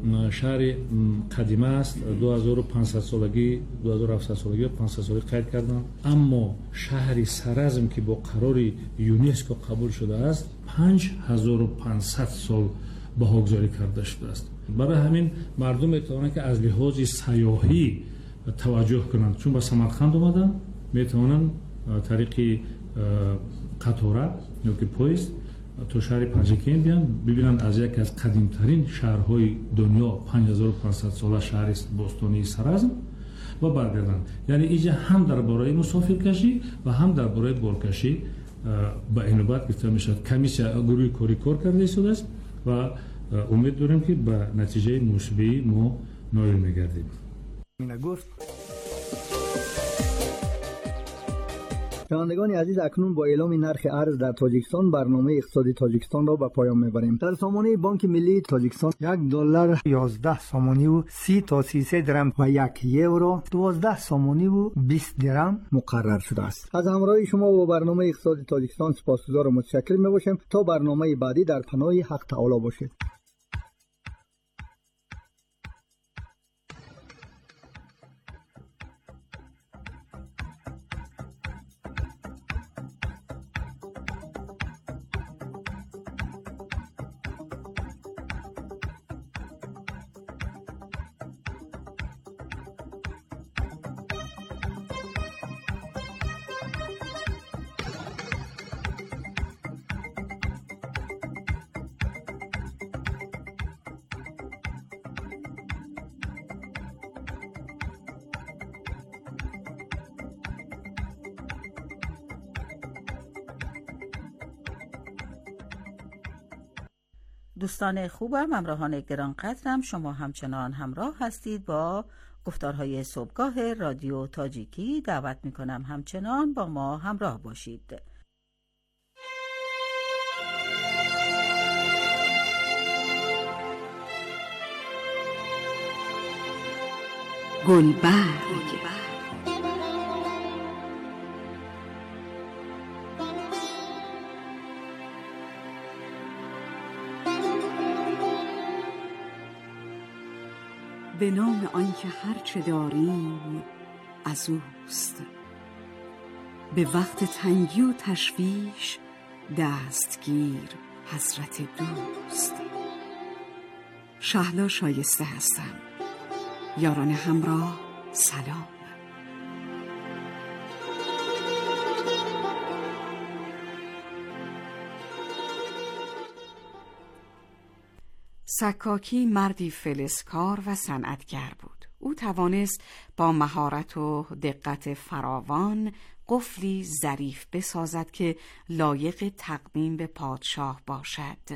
شهر قدیمه است. 2500 سالگی 2700 سالگی 500 سالگی قید کردن، اما شهر سرزم که با قرار یونسکو قبول شده است 5500 سال بهاگذاری کرده شده است. برای همین مردم میتوانند که از لحاظ سیاحی توجه کنند، چون به سمرقند اومدن میتوانند طریق قطاره یا که پویست تو شهر پنجکین بیان ببینند از یکی از قدیمترین شهرهای دنیا 5500 ساله شهر باستانی سرزم و برگردند. یعنی اینجا هم درباره مسافرکشی و هم درباره بارکشی به اینوبت گفته میشد. کمیسیون گروه کاری کار کرده شده است و امید داریم که به نتیجه مثبتی ما نائل میگردیم. شنوندگان عزیز، اکنون با اعلام نرخ ارز در تاجیکستان برنامه اقتصادی تاجیکستان را به پایان میبریم. در سامانه بانک ملی تاجیکستان $1 11 سامانی و 30 تا 33 درم و 1 یورو 12 سامانی و 20 درم مقرر شده است. از همراهی شما با برنامه اقتصادی تاجیکستان سپاسگزار و متشکر میباشیم. تا برنامه بعدی در پناه حق تعالی باشید. دوستان خوبم، همراهان گرانقدرم، شما همچنان همراه هستید با گفتارهای صبحگاه رادیو تاجیکی. دعوت میکنم همچنان با ما همراه باشید. گلبرگ به نام آنکه هرچه داریم از اوست، به وقت تنگی و تشویش دستگیر حضرت دوست. شهلا شایسته هستم. یاران همراه سلام. سکاکی مردی فلزکار و صنعتگر بود. او توانست با مهارت و دقت فراوان قفلی ظریف بسازد که لایق تقدیم به پادشاه باشد.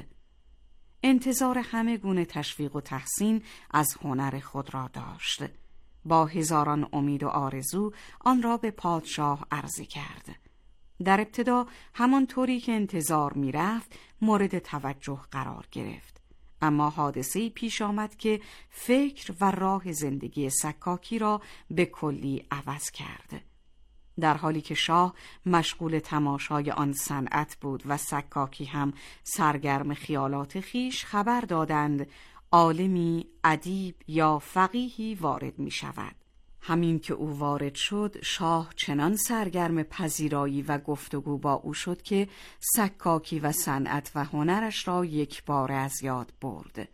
انتظار همه گونه تشویق و تحسین از هنر خود را داشت. با هزاران امید و آرزو آن را به پادشاه عرضه کرد. در ابتدا همانطوری که انتظار می رفت مورد توجه قرار گرفت. اما حادثه‌ای پیش آمد که فکر و راه زندگی سکاکی را به کلی عوض کرد. در حالی که شاه مشغول تماشای آن صنعت بود و سکاکی هم سرگرم خیالات خیش، خبر دادند عالمی، ادیب یا فقیهی وارد می شود. همین که او وارد شد، شاه چنان سرگرم پذیرایی و گفتگو با او شد که سکاکی و صنعت و هنرش را یک بار از یاد برد.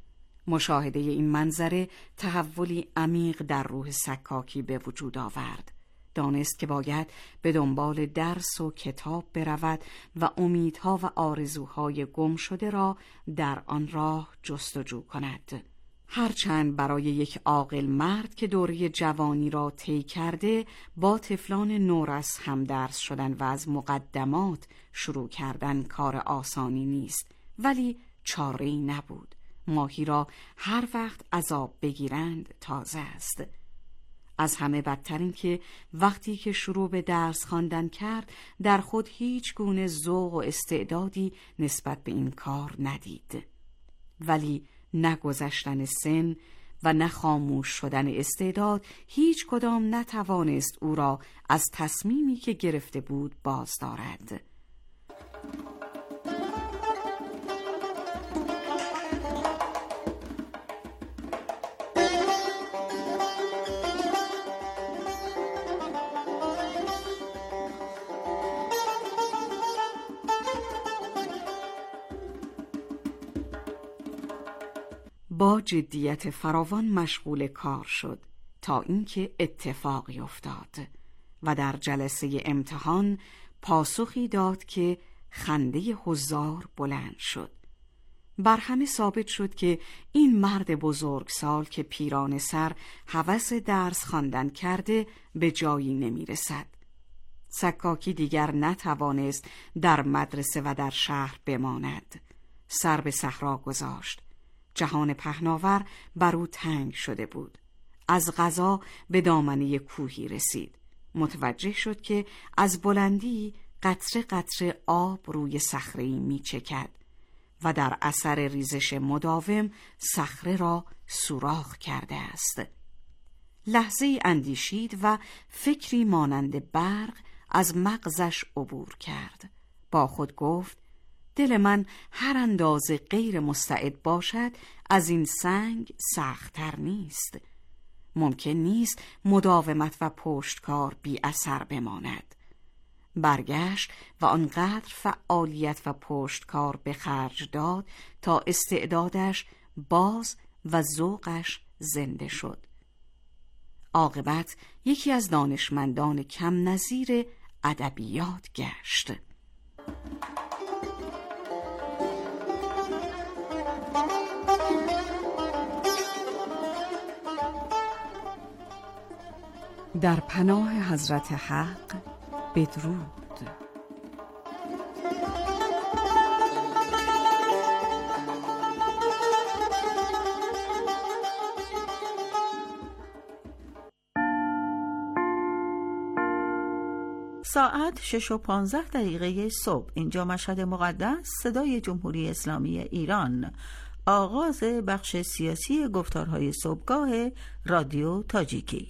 مشاهده این منظره تحولی عمیق در روح سکاکی به وجود آورد. دانست که باید به دنبال درس و کتاب برود و امیدها و آرزوهای گم شده را در آن راه جستجو کند. هرچند برای یک عاقل مرد که دوره جوانی را طی کرده با طفلان نورس هم درس شدن و از مقدمات شروع کردن کار آسانی نیست، ولی چاره‌ای نبود. ماهی را هر وقت عذاب بگیرند تازه است. از همه بدتر این که وقتی که شروع به درس خواندن کرد در خود هیچ گونه ذوق و استعدادی نسبت به این کار ندید. ولی نه گذشتن سن و نه خاموش شدن استعداد هیچ کدام نتوانست او را از تصمیمی که گرفته بود باز دارد. با جدیت فراوان مشغول کار شد تا اینکه اتفاقی افتاد و در جلسه امتحان پاسخی داد که خنده حضار بلند شد. بر همه ثابت شد که این مرد بزرگسال که پیرانه سر هوس درس خواندن کرده به جایی نمی رسد. سکاکی دیگر نتوانست در مدرسه و در شهر بماند. سر به صحرا گذاشت. جهان پهناور بر او تنگ شده بود. از قضا به دامنه کوهی رسید. متوجه شد که از بلندی قطره قطره آب روی صخره‌ای می‌چکد و در اثر ریزش مداوم صخره را سوراخ کرده است. لحظه‌ای اندیشید و فکری مانند برق از مغزش عبور کرد. با خود گفت: دل من هر اندازه غیر مستعد باشد از این سنگ سخت‌تر نیست. ممکن نیست مداومت و پشتکار بی اثر بماند. برگشت و آنقدر فعالیت و پشتکار به خرج داد تا استعدادش باز و ذوقش زنده شد. عاقبت یکی از دانشمندان کم نظیر ادبیات گشت. در پناه حضرت حق بدرود. ساعت 6:15 صبح. اینجا مشهد مقدس، صدای جمهوری اسلامی ایران. آغاز بخش سیاسی گفتارهای صبحگاه رادیو تاجیکی.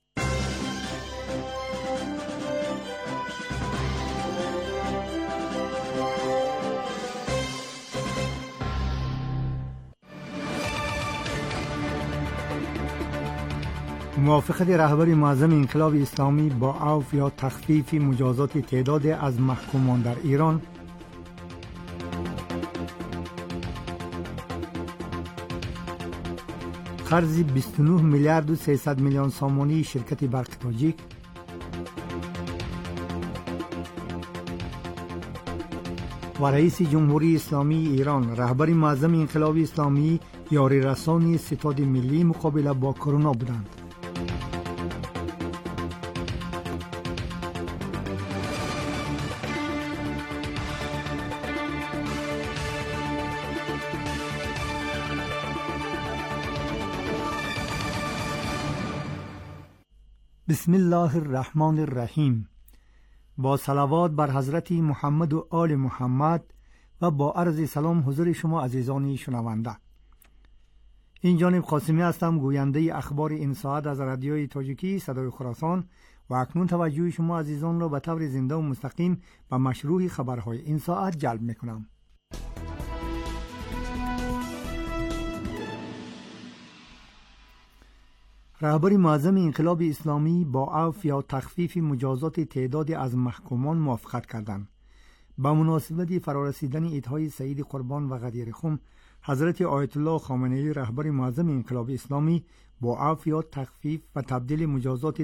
موافقت رهبر معظم انقلاب اسلامی با عفو یا تخفیف مجازات تعداد از محکومان در ایران. قرض 29 میلیارد و 300 میلیون سامانی شرکت برق تاجیک. و رئیس جمهوری اسلامی ایران رهبر معظم انقلاب اسلامی یاری رسانی ستاد ملی مقابله با کرونا بودند. بسم الله الرحمن الرحیم. با صلوات بر حضرت محمد و آل محمد و با عرض سلام حضور شما عزیزان شنونده. این جانب قاسمی هستم، گوینده اخبار این ساعت از رادیوی تاجیکی صدای خراسان و اکنون توجه شما عزیزان را به طور زنده و مستقیم به مشروع خبرهای این ساعت جلب میکنم. رهبر معظم انقلاب اسلامی با عفو یا تخفیف مجازات تعداد از محکومان موافقت کردند. با مناسبت فرارسیدن عیدهای سعید قربان و غدیر خم، حضرت آیت الله خامنه‌ای رهبر معظم انقلاب اسلامی با عفو یا تخفیف و تبدیل مجازات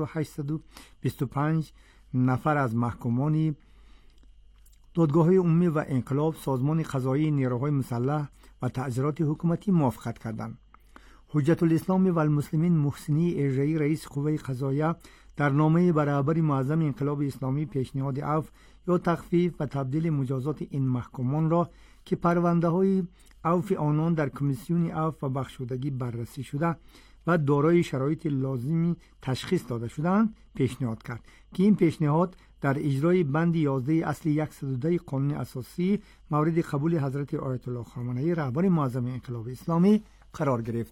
2825 نفر از محکومان دادگاه‌های عمومی و انقلاب، سازمان قضایی نیروهای مسلح و تعزیرات حکومتی موافقت کردند. حجت الاسلام و المسلمین محسنی اجرایی رئیس قوه قضاییه در نامه بر رهبر معظم انقلاب اسلامی پیشنهاد عفو یا تخفیف و تبدیل مجازات این محکومان را که پرونده های عفو آنان در کمیسیون عفو و بخشودگی بررسی شده و دارای شرایط لازمی تشخیص داده شدند پیشنهاد کرد که این پیشنهاد در اجرای بند 11 اصل 102 قانون اساسی مورد قبول حضرت آیت الله خامنه‌ای رهبر معظم انقلاب اسلامی قرار گرفت.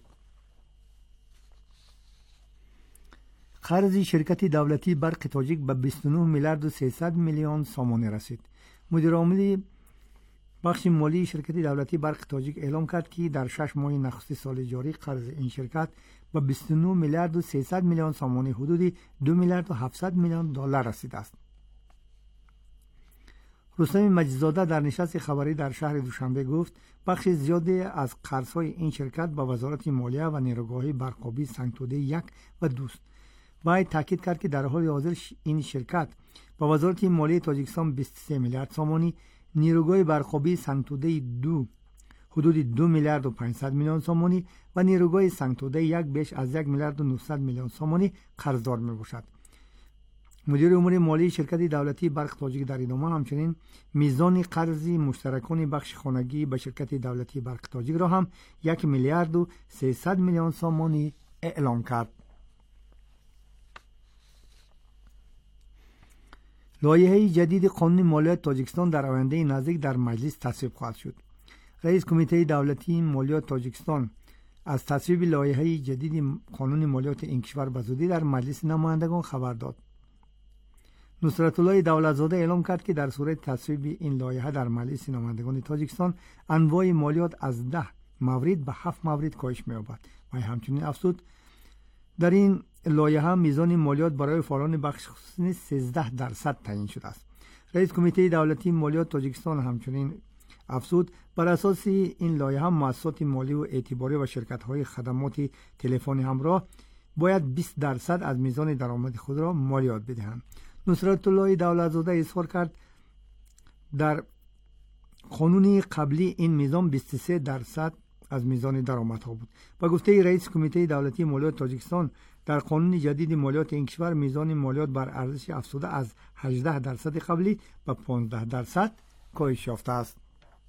قرض شرکت دولتی برق تاجیک به 29 میلیارد و 300 میلیون سامانه رسید. مدیر عامل بخش مالی شرکت دولتی برق تاجیک اعلام کرد که در 6 ماه نخست سال جاری قرض این شرکت به 29 میلیارد و 300 میلیون سامانه حدود 2 میلیارد و 700 میلیون دلار رسیده است. رستم مجیدزاده در نشست خبری در شهر دوشنبه گفت بخش زیادی از قرض‌های این شرکت به وزارت مالیه و نیروگاه‌های برقابی سنگتوده 1 و 2 است. وی تاکید کرد که در حال حاضر این شرکت با وزارت مالیه تاجیکستان 23 میلیارد سامانی، نیروگاه برقابی سنگتوده 2 حدود 2 میلیارد و 500 میلیون سامانی و نیروگاه سنگتوده 1 بیش از 1 میلیارد و 900 میلیون سامانی قرضدار میباشد. مدیر امور مالی شرکت دولتی برق تاجیک در ادامه همچنین میزان قرض مشترکان بخش خانگی به شرکت دولتی برق تاجیک را هم 1 میلیارد و 300 میلیون سامانی اعلام کرد. لایحه جدید قانون مالیات تاجیکستان در آینده نزدیک در مجلس تصویب خواهد شد. رئیس کمیته دولتی مالیات تاجیکستان از تصویب لایحه جدید قانون مالیات این کشور به زودی در مجلس نمایندگان خبر داد. نصرت الله دولتزاده اعلام کرد که در صورت تصویب این لایحه در مجلس نمایندگان تاجیکستان انواع مالیات از 10 مورد به 7 مورد کاهش می‌یابد. و همچنین افزود در این لایحه میزان مالیات برای فعالان بخش خصوصی 13% تعیین شده است. رئیس کمیته دولتی مالیات تاجیکستان همچنین افزود بر اساس این لایحه مؤسسات مالی و اعتباری و شرکت‌های خدمات تلفنی همراه باید 20% از میزان درآمد خود را مالیات بدهند. نصرت الله دولتزاده اظهار کرد در قانون قبلی این میزان 23% از میزان درآمدها بود. با گفته رئیس کمیته دولتی مالیات تاجیکستان در قانون جدید مالیات این کشور میزان مالیات بر ارزش افزوده از 18% قبلی به 15% کاهش یافته است.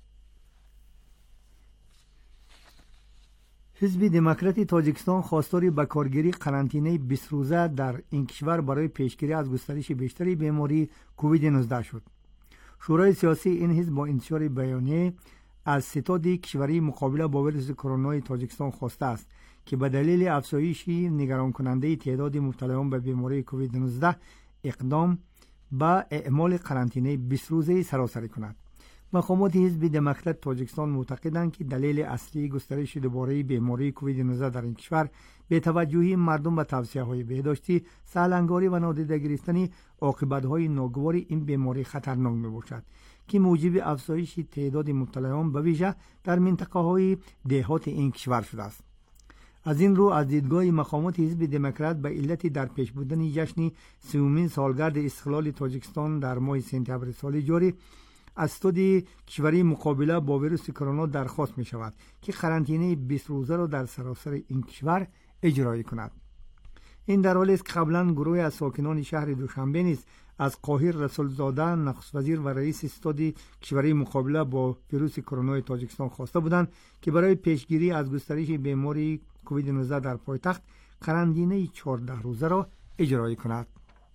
حزب دموکراتی تاجیکستان خواستار به کارگیری قرنطینه 20 روزه در این کشور برای پیشگیری از گسترش بیشتری بیماری کووید 19 شد. شورای سیاسی این حزب با انتشار بیانیه از ستاد کشوری مقابله با ویروس کرونا تاجیکستان خواسته است که به دلیل افزایش نگران کننده تعداد مبتلایان به بیماری کووید 19 اقدام به اعمال قرنطینه 20 روزه سراسری کند. مقامات حزب دموکرات تاجیکستان معتقدند که دلیل اصلی گسترش دوباره بیماری کووید 19 در این کشور بی‌توجهی مردم به توصیه‌های بهداشتی، سهل‌انگاری و نادیده گرفتن عاقبت‌های ناگوار این بیماری خطرناک می‌باشد که موجب افزایش تعداد مبتلایان به ویژه در منطقه‌های دهات این کشور شده است. از این رو از دیدگاه مقامات حزب دموکرات به علت در پیش بودن جشن 30مین سالگرد استقلال تاجیکستان در ماه سپتامبر سال جاری از ستاد کشوری مقابله با ویروس کرونا درخواست می شود که قرنطینه 20 روزه را در سراسر این کشور اجرایی کند. این در حالی است که قبلا گروه از ساکنان شهر دوشنبه نیز از قاهر رسولزاده نخست وزیر و رئیس ستاد کشوری مقابله با ویروس کرونا تاجیکستان خواسته بودند که برای پیشگیری از گسترش بیماری کووید 19 در پایتخت قرنطینه 14 روزه را اجرایی کند.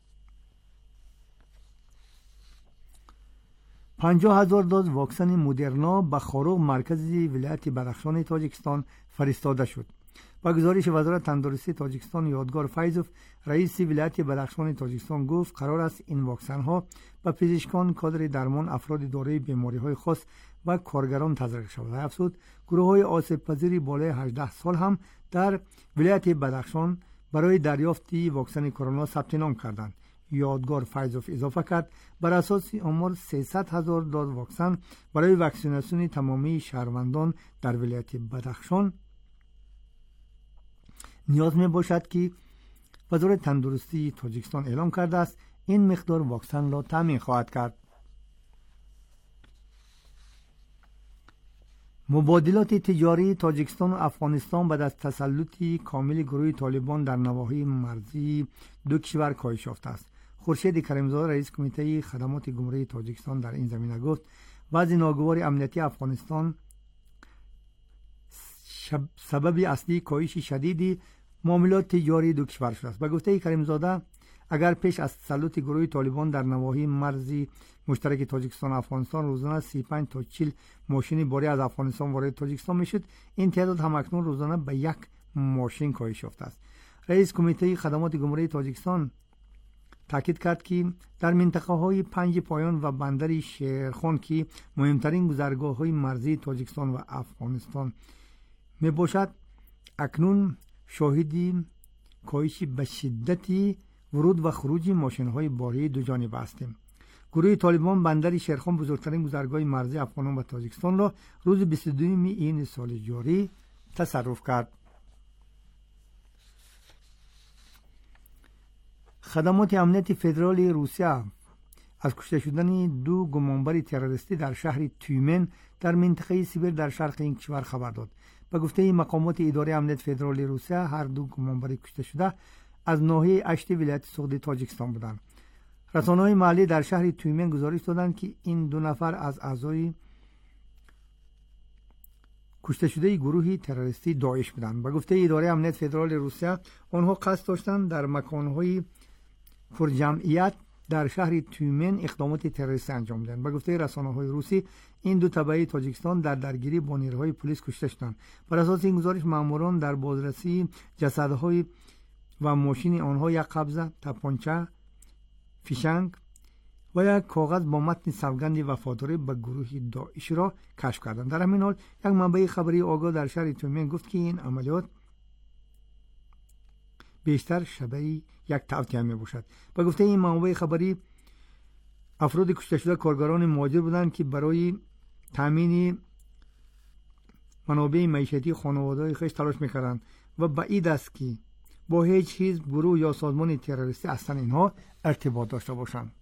50,000 دوز واکسن مدرنا به خاروق مرکز ولایت بدخشان تاجیکستان فرستاده شد. با گزارش وزارت تندرستی تاجیکستان یادگار فیضوف رئیس ولایت بدخشان تاجیکستان گفت قرار است این واکسن ها به پزشکان، کادر درمان، افراد دارای بیماری های خاص و کارگران تزریق شود. افزود گروه های آسیب پذیری بالای 18 سال هم در ولایت بدخشان برای دریافت واکسن کرونا ثبت نام کردند. یادگار فیضوف اضافه کرد بر اساس آمار 300,000 دوز واکسن برای واکسیناسیون تمامی شهروندان در ولایت بدخشان نیاز می باشد که وزارت تندرستی تاجیکستان اعلام کرده است این مقدار واکسن را تامین خواهد کرد. مبادلات تجاری تاجیکستان و افغانستان بعد از تسلط کامل گروه طالبان در نواحی مرزی دو کشور کاهش یافته است. خورشید کریمزاده رئیس کمیته خدمات گمرکی تاجیکستان در این زمینه گفت وضع ناگوار امنیتی افغانستان سبب اصلی کاهش شدید معاملات تجاری دو کشور شده است. به گفته کریمزاده اگر پیش از تسلط گروه طالبان در نواحی مرزی مشترک تاجیکستان و افغانستان روزانه 35 تا 40 ماشین باری از افغانستان وارد تاجیکستان میشد، این تعداد هم اکنون روزانه به 1 ماشین کاهش یافته است. رئیس کمیته خدمات گمرکی تاجیکستان تاکید کرد که در منطقه های 5 پایان و بندر شیرخان که مهمترین گذرگاه های مرزی تاجیکستان و افغانستان می باشد اکنون شاهدی کاهش به شدتی ورود و خروج ماشین های باری دو جانبه هستیم. گروه طالبان بندر شیرخان، بزرگترین گذرگاه مرزی افغانان و تاجیکستان را روز 22 این سال جاری تصرف کرد. خدمات امنیت فدرال روسیه از کشته شدن 2 گمانبر تروریستی در شهر تیومن در منطقه سیبر در شرق این کشور خبر داد. به گفته مقامات اداره امنیت فدرال روسیه، هر 2 گمانبر کشته شده از ناحیه اشت ولایت سوخت تاجیکستان بودند. رسانه‌های محلی در شهر تیومن گزارش دادند که این 2 نفر از اعضای کشته شده گروه تروریستی داعش بودند. به گفته اداره امنیت فدرال روسیه، آنها قصد داشتند در مکان‌های پرجمعیت در شهر تیومن اقدامات تروریستی انجام دهند. به گفته رسانه‌های روسی، این 2 تبعی تاجیکستان در درگیری با نیروهای پلیس کشته شدند. بر اساس این گزارش، ماموران در بازرسی جسدهای و ماشین آنها یک قبضه، تپانچه، فیشنگ و یک کاغذ با متن سوگند وفاداری به گروه داعش را کشف کردند. در همین حال یک منبع خبری آگاه در شهر تیومن گفت که این عملیات بیشتر شبیه یک توطئه می باشد. به گفته این منبع خبری، افراد کشته شده کارگران مهاجر بودند که برای تامین منابع معیشتی خانواده‌های خیش تلاش می‌کردند و بعید است که با هیچ حزب، گروه یا سازمان تروریستی اصلا اینها ارتباط داشته باشند.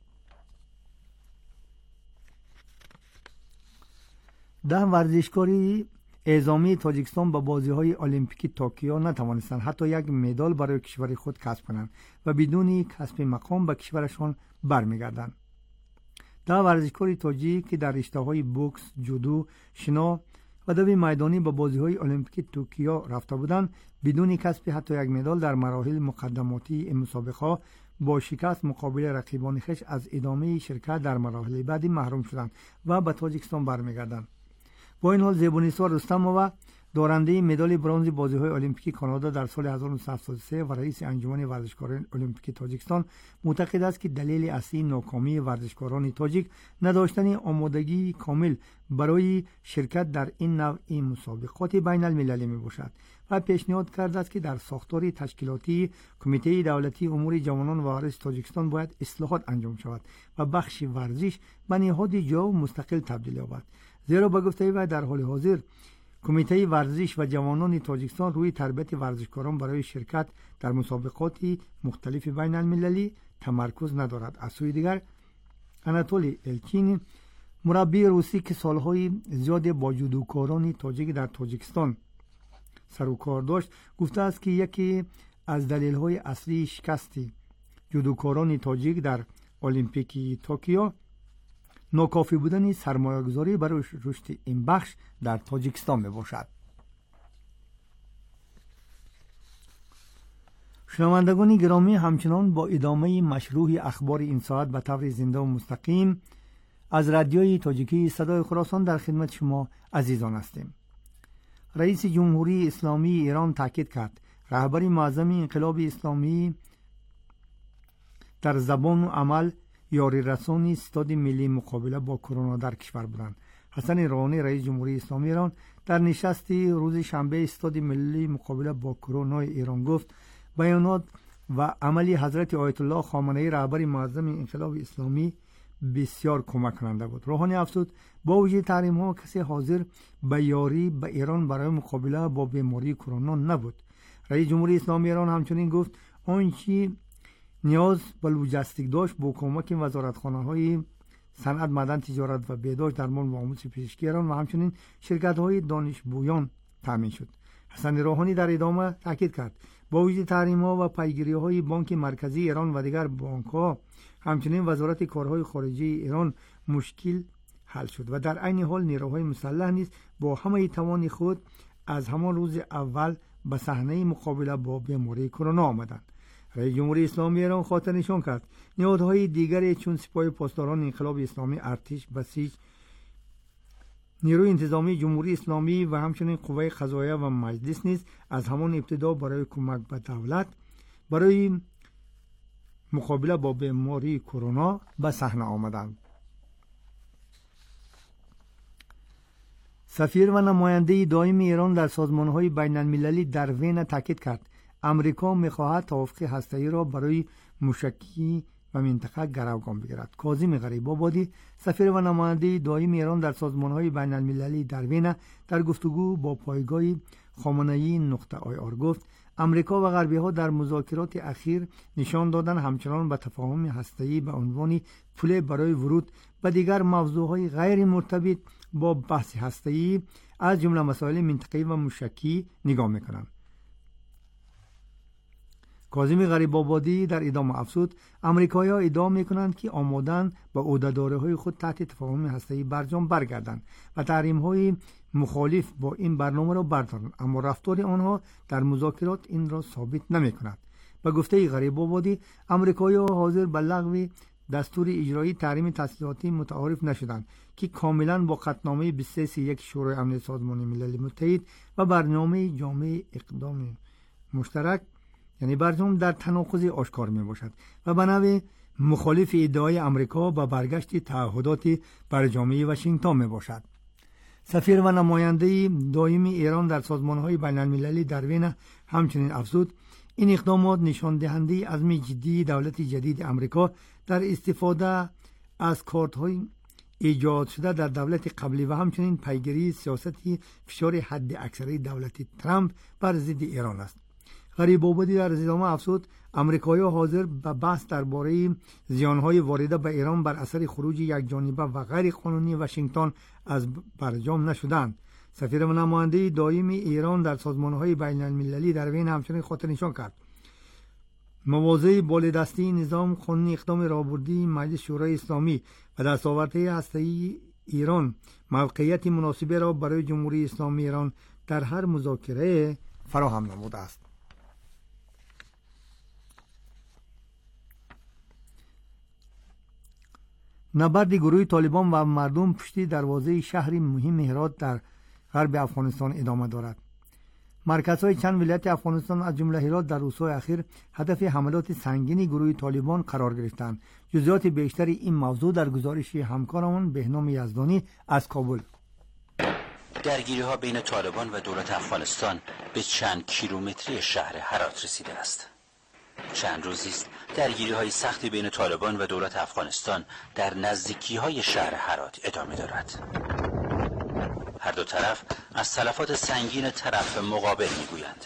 10 ورزشکاری اعزامی تاجیکستان به بازی‌های المپیک توکیو نتوانستند حتی یک مدال برای کشور خود کسب کنند و بدون کسب مقام به کشورشان برمیگردند. 10 ورزشکار تاجیک که در رشته‌های بوکس، جودو، شنا و دوی میدانی به بازی‌های المپیک توکیو رفته بودند، بدون کسب حتی یک مدال در مراحل مقدماتی این مسابقه با شکست مقابل رقیبان خویش از ادامه شرکت در مراحل بعدی محروم شدند و به تاجیکستان برمیگردند. با این حال زیبانیسا رستمووا، دارنده مدال برنز بازی‌های المپیک کانادا در سال 1973 و رئیس انجمن ورزشکاران المپیک تاجیکستان، معتقد است که دلیل اصلی ناکامی ورزشکاران تاجیک نداشتن آمادگی کامل برای شرکت در این نوع مسابقات بین المللی می باشد و پیشنهاد کرده است که در ساختار تشکیلاتی کمیته دولتی امور جوانان و ورزش تاجیکستان باید اصلاحات انجام شود و بخش ورزش به نهاد جا و مستقل تبدیل یابد. زیرا به گفته وی در حال حاضر کمیته ورزش و جوانان تاجیکستان روی تربیت ورزشکاران برای شرکت در مسابقات مختلف بین المللی تمرکز ندارد. از سوی دیگر، اناتولی الکین، مربی روسی که سالهای زیاد با جودوکاران تاجیک در تاجیکستان سر و کار داشت، گفته است که یکی از دلایل اصلی شکست جودوکاران تاجیک در المپیک توکیو ناکافی بودن سرمایه‌گذاری برای رشد این بخش در تاجیکستان میباشد. شنوندگان گرامی، همچنان با ادامه مشروع اخبار این ساعت به طور زنده و مستقیم از رادیوی تاجیکی صدای خراسان در خدمت شما عزیزان هستیم. رئیس جمهوری اسلامی ایران تاکید کرد رهبر معظم انقلاب اسلامی در زبان و عمل یاری رسانی ستاد ملی مقابله با کرونا در کشور بودند. حسن روحانی رئیس جمهوری اسلامی ایران در نشستی روز شنبه ستاد ملی مقابله با کرونا ایران گفت بیانات و عملی حضرت آیت الله خامنه‌ای رهبر معظم انقلاب اسلامی بسیار کمک کننده بود. روحانی افزود با وجود تحریم ها کسی حاضر به یاری به ایران برای مقابله با بیماری کرونا نبود. رئیس جمهوری اسلامی ایران همچنین گفت آنچه نیاز به لوجستیک داشت با کمک وزارتخانه‌های صنعت، معدن، تجارت و بهداشت، درمان و آموزش پزشکی ایران و همچنین شرکت‌های دانشجویان تامین شد. حسن روحانی در ادامه تاکید کرد با وجود تحریم‌ها و پیگیری‌های بانک مرکزی ایران و دیگر بانک‌ها، همچنین وزارت کارهای خارجه ایران مشکل حل شد و در عین حال نیروهای مسلح نیز با همه توان خود از همان روز اول به صحنه مقابله با بیماری کرونا آمدند. رئیس جمهوری اسلامی ایران خاطر نشان کرد نهادهای دیگری چون سپاه پاسداران انقلاب اسلامی، ارتش، بسیج، نیروی انتظامی جمهوری اسلامی و همچنین قوه قضاییه و مجلس نیز از همان ابتدا برای کمک به دولت برای مقابله با بیماری کرونا به صحنه آمدند. سفیر و نماینده دائم ایران در سازمان‌های بین‌المللی در وین تاکید کرد امریکا می‌خواهد توافق هسته‌ای را برای موشکی و منطقه گروگان بگیرد. کاظم غریب‌آبادی سفیر و نماینده دائم ایران در سازمان‌های بین‌المللی در وین در گفتگو با پایگاه خامنه‌ای .ir گفت امریکا و غربی‌ها در مذاکرات اخیر نشان دادن همچنان به تفاهم هسته‌ای به عنوان پل برای ورود به دیگر موضوعهای غیر مرتبط با بحث هسته‌ای از جمله مسائل منطقه‌ای و موشکی نگاه می‌کنند. کاظم غریب‌آبادی در ادامه افزود امریکایی‌ها ادعا می‌کنند که آماده‌اند با عهده‌داری‌های خود تحت تفاهم هسته‌ای برجام برگردند و تحریم‌های مخالف با این برنامه را بردارند، اما رفتار آنها در مذاکرات این را ثابت نمی‌کند. به گفته غریب‌آبادی امریکایی‌ها حاضر به لغو دستور اجرایی تحریم تسلیحاتی متعارف نشدند که کاملا با قطعنامه 2331 شورای امنیت سازمان ملل متحد و برنامه جامع اقدام مشترک یعنی برجام در تناقض آشکار می باشد و به نوع مخالف ادعای امریکا با برگشت تعهدات برجامی واشنگتن می باشد. سفیر و نماینده دائم ایران در سازمان‌های بین‌المللی در وین همچنین افزود این اقدامات نشان دهنده عزم جدی دولت جدید امریکا در استفاده از کارت‌های ایجاد شده در دولت قبلی و همچنین پیگیری سیاست فشار حد اکثری دولت ترامپ بر ضد ایران است. غریب‌آبادی در ادامه افزود امریکایی‌ها حاضر به بحث درباره زیان‌های وارده به ایران بر اثر خروج یکجانبه و غیر قانونی واشنگتن از برجام نشدند. سفیر و نماینده دائم ایران در سازمان‌های بین‌المللی در وین همچنین خاطر نشان کرد مواضع بالادستی نظام قانونی اقدام راهبردی مجلس شورای اسلامی و دستاوردهای هسته‌ای ایران موقعیت مناسبی را برای جمهوری اسلامی ایران در هر مذاکره فراهم نموده است. نبرد گروه طالبان و مردم پشت دروازه شهر مهم هرات در غرب افغانستان ادامه دارد. مرکزهای چند ولایت افغانستان از جمله هرات در روزهای اخیر هدف حملات سنگین گروه طالبان قرار گرفتند. جزئیات بیشتر این موضوع در گزارش همکارمان بهنام یزدانی از کابل. درگیری‌ها بین طالبان و دولت افغانستان به چند کیلومتری شهر هرات رسیده است. چند روزی است درگیری‌های سختی بین طالبان و دولت افغانستان در نزدیکی‌های شهر هرات ادامه دارد. هر دو طرف از تلفات سنگین طرف مقابل میگویند.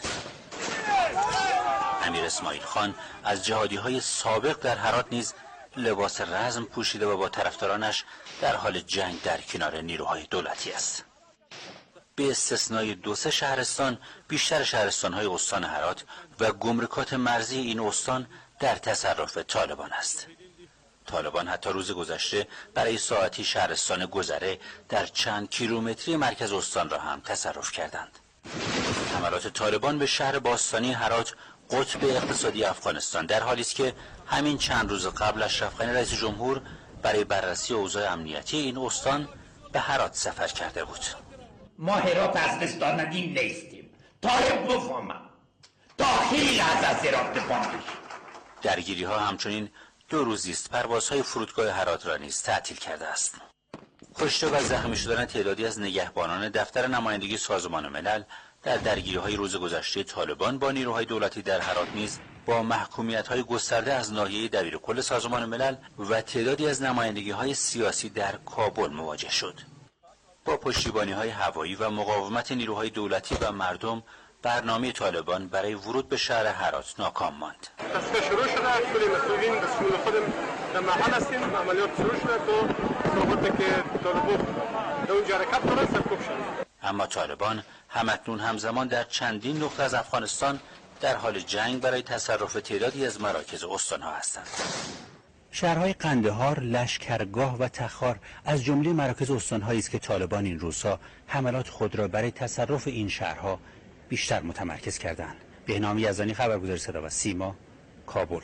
امیر اسماعیل خان از جهادی‌های سابق در هرات نیز لباس رزم پوشیده و با طرفدارانش در حال جنگ در کنار نیروهای دولتی است. به استثنای 2-3 شهرستان، بیشتر شهرستان‌های استان هرات و گمرکات مرزی این استان در تصرف طالبان است. طالبان حتی روز گذشته برای ساعتی شهرستان گذره در چند کیلومتری مرکز استان را هم تصرف کردند. حملات طالبان به شهر باستانی هرات قطب اقتصادی افغانستان در حالی است که همین چند روز قبل اشرف غنی رئیس جمهور برای بررسی اوضاع امنیتی این استان به هرات سفر کرده بود. ما هرات از دست دادنیم نیستیم. طالب بفهمم تا خیلی از هرات دفاع درگیری ها همچنین 2 روزی است پروازهای فرودگاه هرات را نیز تعطیل کرده است. کشته و زخمی شدن تعدادی از نگهبانان دفتر نمایندگی سازمان ملل در درگیری‌های روز گذشته طالبان با نیروهای دولتی در هرات نیز با محکومیت‌های گسترده از ناحیه دبیرکل سازمان ملل و تعدادی از نمایندگی‌های سیاسی در کابل مواجه شد. با پشتیبانی‌های هوایی و مقاومت نیروهای دولتی و مردم برنامه طالبان برای ورود به شهر هرات ناکام ماند. دستگاه شروع شده، کل مسئولین به سمول خودم در محل هستیم، عملیات شروع شده تو صحبت که طالبان در اونجا حرکت کنند سرکوب شد. اما طالبان همکنون همزمان در چندین نقطه از افغانستان در حال جنگ برای تصرف تعدادی از مراکز استان‌ها هستند. شهرهای قندهار، لشکرگاه و تخار از جمله مراکز استان‌هایی است که طالبان این روزها حملات خود را برای تصرف این شهرها بیشتر متمرکز کردند. بهنام یزدانی، خبرگزاری صدا و سیما، کابل.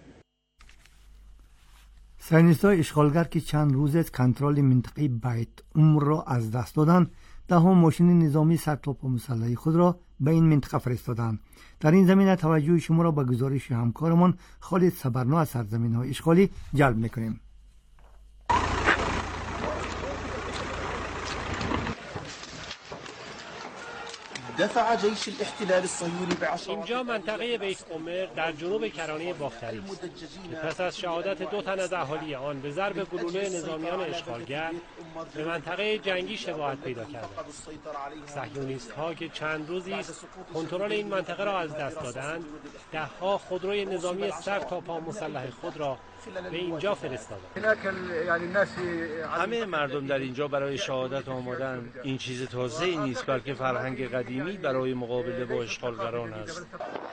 صهیونیست‌های اشغالگر که چند روز از کنترل منطقه بیت عمر را از دست دادند، ده‌ها ماشین نظامی سرتوپ و مسلحی خود را به این منطقه فرستادند. در این زمینه توجه شما را به گزارش همکارمان خالد صبرنا از سرزمین‌های اشغالی جلب می‌کنیم. دفع جيش الاحتلال الصهيوني بعشرات. اینجا منطقه بیت عمر در جنوب کرانه باختری است که پس از شهادت 2 تن از اهالی آن به ضرب گلوله نظامیان اشغالگر به منطقه جنگی شباهت پیدا کرده. صهیونیست‌ها که چند روزی است کنترل این منطقه را از دست دادند، ده‌ها خودروی نظامی سر تا پا مسلح خود را به اینجا فرستادند. همه مردم در اینجا برای شهادت آمدن. این چیز تازه‌ای نیست، بلکه فرهنگ قدیمی برای مقابله با اشغالگران است.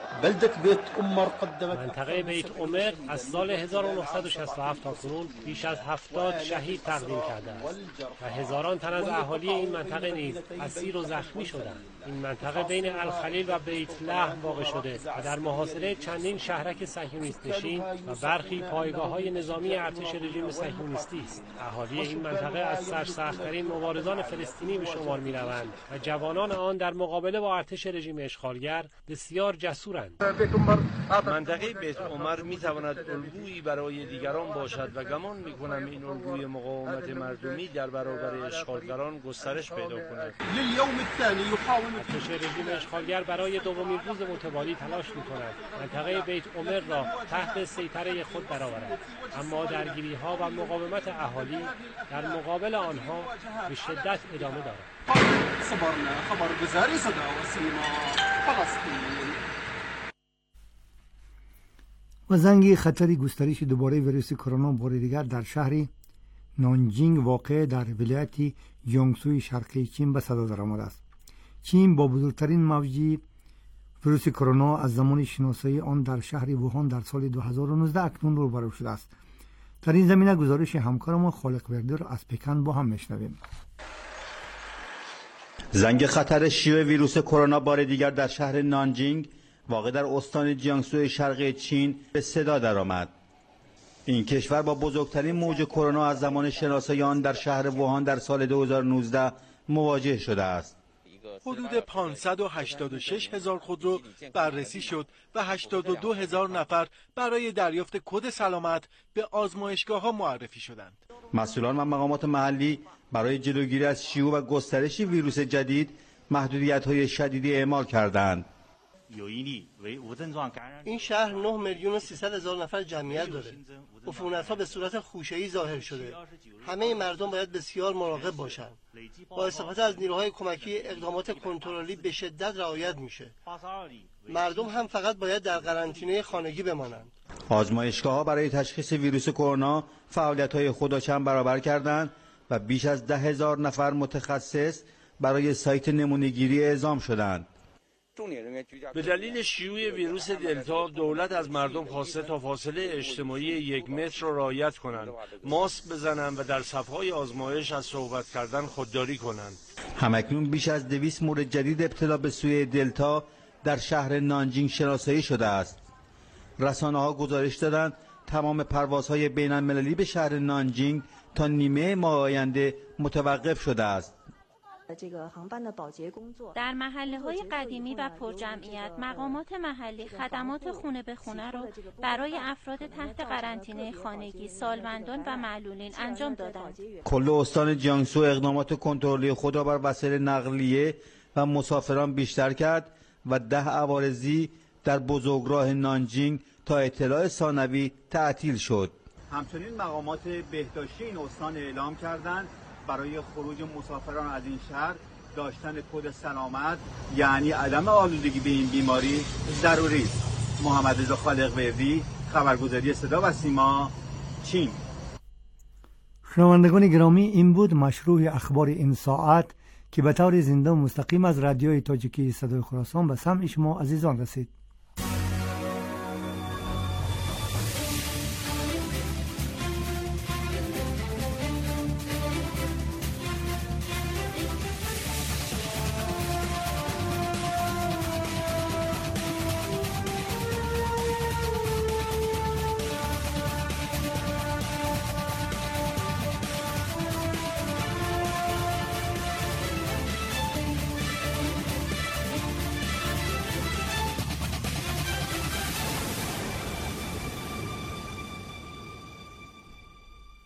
منطقه بیت عمر از سال 1967 تا کنون بیش از 70 شهید تقدیم کرده است و هزاران تن از اهالی این منطقه نیز اسیر و زخمی شدند. این منطقه بین الخلیل و بیت لحم واقع شده و در محاصره چندین شهرک صهیونیست نشین و برخی پایگاه‌های نظامی ارتش رژیم صهیونیستی است. اهالی این منطقه از سرسخت‌ترین مبارزان فلسطینی به شمار می‌روند و جوانان آن در مقابله با ارتش رژیم اشغالگر بسیار جسورند. منطقه بیت عمر می‌تواند الگویی برای دیگران باشد و گمان می‌کنم این الگوی مقاومت مردمی در برابر اشغالگران گسترش پیدا کند. ارتش رژیم اشغالگر برای دومین روز متوالی تلاش می‌کند منطقه بیت عمر را تحت سیطره خود درآورد، اما درگیری‌ها و مقاومت اهالی در مقابل آنها به شدت ادامه دارد. و زنگ خطری گسترش دوباره ویروس کرونا بار دیگر در شهر نانجینگ واقع در ولایت جیانگسوی شرقی چین به صدا درآمده است. چین با بزرگترین موج ویروس کرونا از زمان شناسایی آن در شهر ووهان در سال 2019 اکنون روبرو شده است. در این زمینه گزارش همکارمان خالق وردی را از پکن با هم میشنویم. زنگ خطر شیوع ویروس کرونا بار دیگر در شهر نانجینگ واقع در استان جیانگسو شرقی چین به صدا درآمد. این کشور با بزرگترین موج کرونا از زمان شناسایی آن در شهر ووهان در سال 2019 مواجه شده است. حدود 586,000 خودرو بررسی شد و 82,000 نفر برای دریافت کد سلامت به آزمایشگاه‌ها معرفی شدند. مسئولان و مقامات محلی برای جلوگیری از شیوع و گسترش ویروس جدید محدودیت‌های شدیدی اعمال کردند. این شهر 9,300,000 نفر جمعیت داره. عفونت‌ها به صورت خوشه‌ای ظاهر شده. همه مردم باید بسیار مراقب باشند. با استفاده از نیروهای کمکی اقدامات کنترلی به شدت رعایت میشه. مردم هم فقط باید در قرنطینه خانگی بمانند. آزمایشگاه‌ها برای تشخیص ویروس کرونا فعالیت‌های خود را چند برابر کردند و بیش از 10,000 نفر متخصص برای سایت نمونه‌گیری اعزام شدند. به دلیل شیوع ویروس دلتا دولت از مردم خواسته تا فاصله اجتماعی 1 متر را رعایت کنند، ماسک بزنند و در صف‌های آزمایش از صحبت کردن خودداری کنند. همکنون بیش از 200 مورد جدید ابتلا به سوی دلتا در شهر نانجینگ شناسایی شده است. رسانه‌ها گزارش دادند تمام پروازهای بین‌المللی به شهر نانجینگ تا نیمه ماه آینده متوقف شده است. در محله‌های قدیمی و پرجمعیت مقامات محلی خدمات خونه به خونه را برای افراد تحت قرنطینه خانگی، سالمندان و معلولین انجام دادند. کل استان جیانگسو اقدامات کنترلی خود را بر وسایل نقلیه و مسافران بیشتر کرد و 10 عوارضی در بزرگراه نانجینگ تا اطلاع ثانوی تعطیل شد. همچنین مقامات بهداشتی این استان اعلام کردند برای خروج مسافران از این شهر داشتن کد سلامت یعنی عدم آلودگی به این بیماری ضروری است. محمد رضا خالق وردی، خبرگزاری صدا و سیما، چین. شنوندگان گرامی، این بود مشروع اخبار این ساعت که به طور زنده و مستقیم از رادیوی تاجیکی صدای خراسان به سمع شما عزیزان رسید.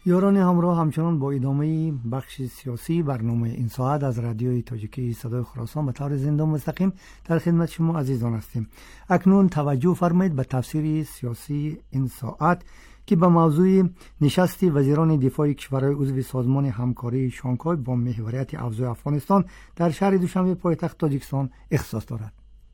یاران همراه، همچنان با ادامه بخش سیاسی برنامه این ساعت از رادیوی تاجیکی صدای خراسان به طور زنده و مستقیم در خدمت شما عزیزان هستیم. اکنون توجه فرمایید به تفسیر سیاسی این ساعت که به موضوع نشست وزیران دفاع کشورهای عضو سازمان همکاری شانگهای با محوریت افزای افغانستان در شهر دوشنبه پایتخت تاجیکستان اختصاص دارد.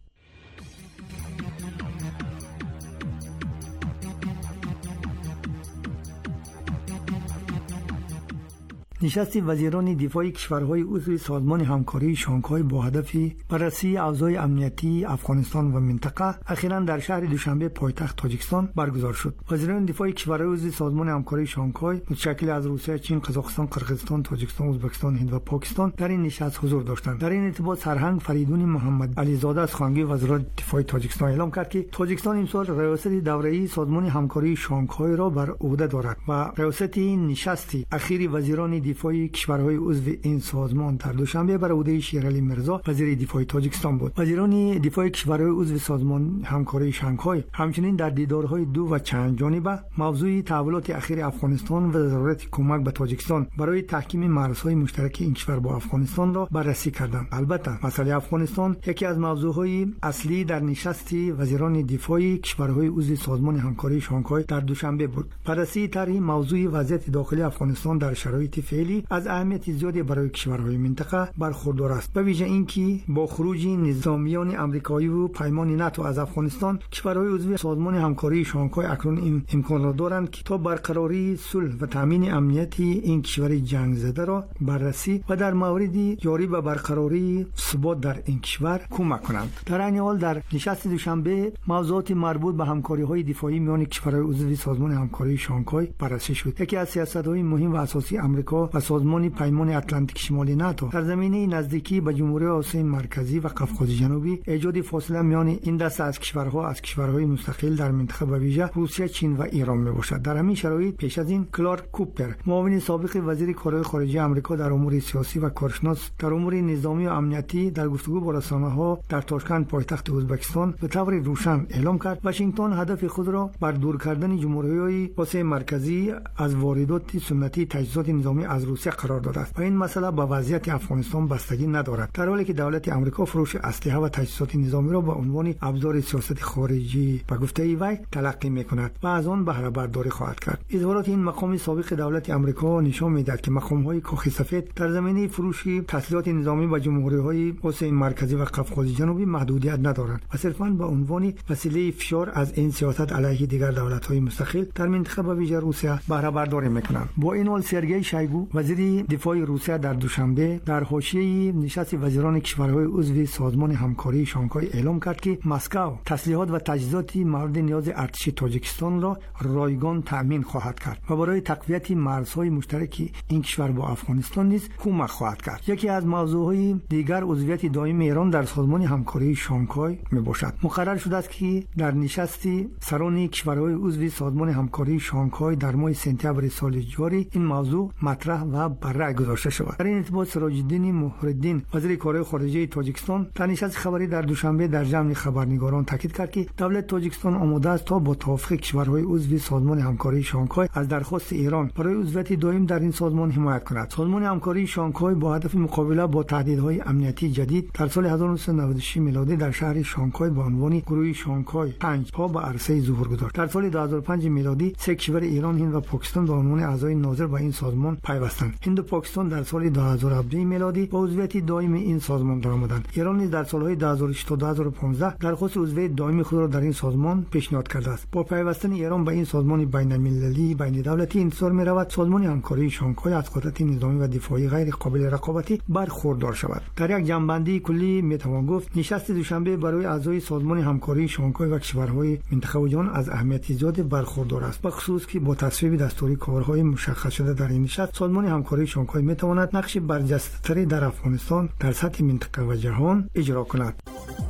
نشست وزیران دفاع کشورهای عضو سازمان همکاری شانگهای با هدف بررسی اوضاع امنیتی افغانستان و منطقه اخیراً در شهر دوشنبه پایتخت تاجیکستان برگزار شد. وزیران دفاع کشورهای عضو سازمان همکاری شانگهای متشکل از روسیه، چین، قزاقستان، قرقیزستان، تاجیکستان، ازبکستان، هند و پاکستان در این نشست حضور داشتند. در این ارتباط سرهنگ فریدون محمد علیزاده از خانگی وزارت دفاع تاجیکستان اعلام کرد که تاجیکستان امسال ریاست دوره‌ای سازمان همکاری شانگهای را بر عهده دارد و ریاست این نشست اخیر وزیران دفاع کشورهای عضو این سازمان در دوشنبه بر عهده شیرعلی مرزا وزیر دفاع تاجیکستان بود. وزیران دفاع کشورهای عضو سازمان همکاری شانگهای همچنین در دیدارهای دو و چند جانبه موضوع تحولات اخیر افغانستان و ضرورت کمک به تاجیکستان برای تحکیم مرزهای مشترک این کشور با افغانستان را بررسی کردند. البته مسئله افغانستان یکی از موضوعهای اصلی در نشست وزیران دفاع کشورهای عضو سازمان همکاری شانگهای در دوشنبه بود. بررسی طرح موضوع وضعیت داخلی افغانستان در شرایط فعلی از اهمیت زیادی برای کشورهای منطقه برخوردار است. به ویژه اینکه با خروج نظامیان آمریکایی و پیمان ناتو از افغانستان، کشورهای عضو سازمان همکاری شانگهای اکنون این امکان را دارند که تا برقراری صلح و تامین امنیت این کشور جنگ زده را بررسی و در موردی جاری به برقراری ثبات در این کشور کمک کنند. در این حال در نشست دوشنبه موضوعات مربوط به همکاری‌های دفاعی میان کشورهای عضو سازمان همکاری شانگهای بررسی شد. یکی از سیاست‌های مهم و اساسی آمریکا و سازمان پیمان اتلانتیک شمالی ناتو در زمینه نزدیکی به جمهوری آسیا مرکزی و قفقاز جنوبی ایجاد فاصله میان این دسته از کشورهای مستقل در منطقه به ویژه روسیه، چین و ایران میباشد. در همین شرایط پیش از این کلارک کوپر، معاون سابق وزیر کارهای خارجه آمریکا در امور سیاسی و کارشناس در امور نظامی و امنیتی، در گفتگو با رسانه‌ها در تاشکند پایتخت ازبکستان به طور روشن اعلام کرد واشنگتن هدف خود را بر دور کردن جمهوری‌های آسیا مرکزی از واردات سنتی تجهیزات نظامی از روسیه قرار داده است و این مسئله با وضعیت افغانستان بستگی ندارد، در حالی که دولت آمریکا فروش اسلحه و تجهیزات نظامی را به عنوان ابزار سیاست خارجی به گفته وی تلقی می‌کند و از آن بهره برداری خواهد کرد. اظهارات این مقام سابق دولت آمریکا نشان می‌دهد که مقام‌های کاخ سفید در زمینه فروش تسلیحات نظامی به جمهوری‌های آسیا مرکزی و قفقاز جنوبی محدودیت ندارند و صرفاً به عنوان وسیله فشار از این سیاست علیه دیگر دولت‌های مستقل در منطقه به ویژه روسیه بهره برداری می‌کنند. با این حال سرگئی شایگو، وزیر دفاع روسیه، در دوشنبه در حاشیه نشست وزیران کشورهای عضو سازمان همکاری شانگهای اعلام کرد که مسکو تسلیحات و تجهیزات مورد نیاز ارتش تاجیکستان را رایگان تأمین خواهد کرد و برای تقویت مرزهای مشترک این کشور با افغانستان نیز کمک خواهد کرد. یکی از موضوعهای دیگر عضویت دائم ایران در سازمان همکاری شانگهای میباشد. مقرر شده است که در نشست سران کشورهای عضو سازمان همکاری شانگهای در ماه سپتامبر سال جاری این موضوع مطرح و بر رأی گذاشته شود. در این ارتباط سراج الدین مهرالدین، وزیر کارهای خارجه تاجیکستان، در نشست خبری در دوشنبه در جمع خبرنگاران تاکید کرد که دولت تاجیکستان آماده است تا با توافق کشورهای عضو سازمان همکاری شانگهای از درخواست ایران برای عضویت دائم در این سازمان حمایت کند. سازمان همکاری شانگهای با هدف مقابله با تهدیدهای امنیتی جدید در سال 1996 میلادی در شهر شانگهای با عنوان گروه شانگهای 5 پا به عرصه ظهور گذاشت. در سال 2005 میلادی سه کشور ایران، هند و پاکستان به عنوان اعضای ناظر به این سازمان پیوستند. هند و پاکستان در سال 2017 میلادی با عضویت دائم این سازمان درآمدند. ایران نیز در سالهای 2006 تا 2015 درخواست عضویت دائمی خود را در این سازمان پیشنهاد کرده است. با پیوستن ایران به این سازمان بین‌المللی بین دولتی انتظار می‌رود سازمان همکاری شانگهای از قدرت نظامی و دفاعی غیر قابل رقابتی برخوردار شود. در یک جنبندی کلی میتوان گفت نشست دوشنبه برای اعضای سازمان همکاری شانگهای و کشورهای منطقه و جهان از اهمیت زیاد برخوردار است، بخصوص که با تصویب دستوری کارهای مشخص شده در این نشست سازمان همکاری شانگهای میتواند نقش برجسته‌تری در افغانستان در سطح منطقه و جهان اجرا کند.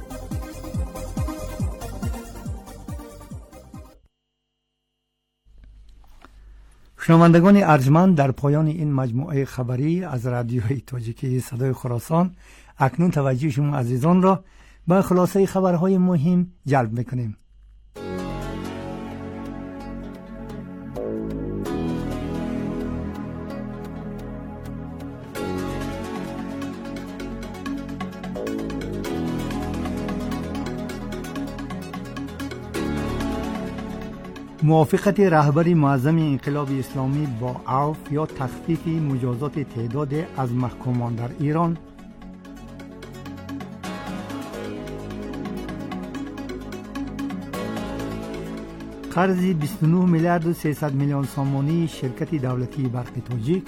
شنوندگان ارجمند، در پایان این مجموعه خبری از رادیوی تاجیکی صدای خراسان اکنون توجه شما عزیزان را به خلاصه خبرهای مهم جلب میکنیم. موافقت رهبر معظم انقلاب اسلامی با عفو یا تخفیف مجازات تعداد از محکومان در ایران. قرض 29 میلیارد و 300 میلیون سامانی شرکت دولتی برق تاجیک.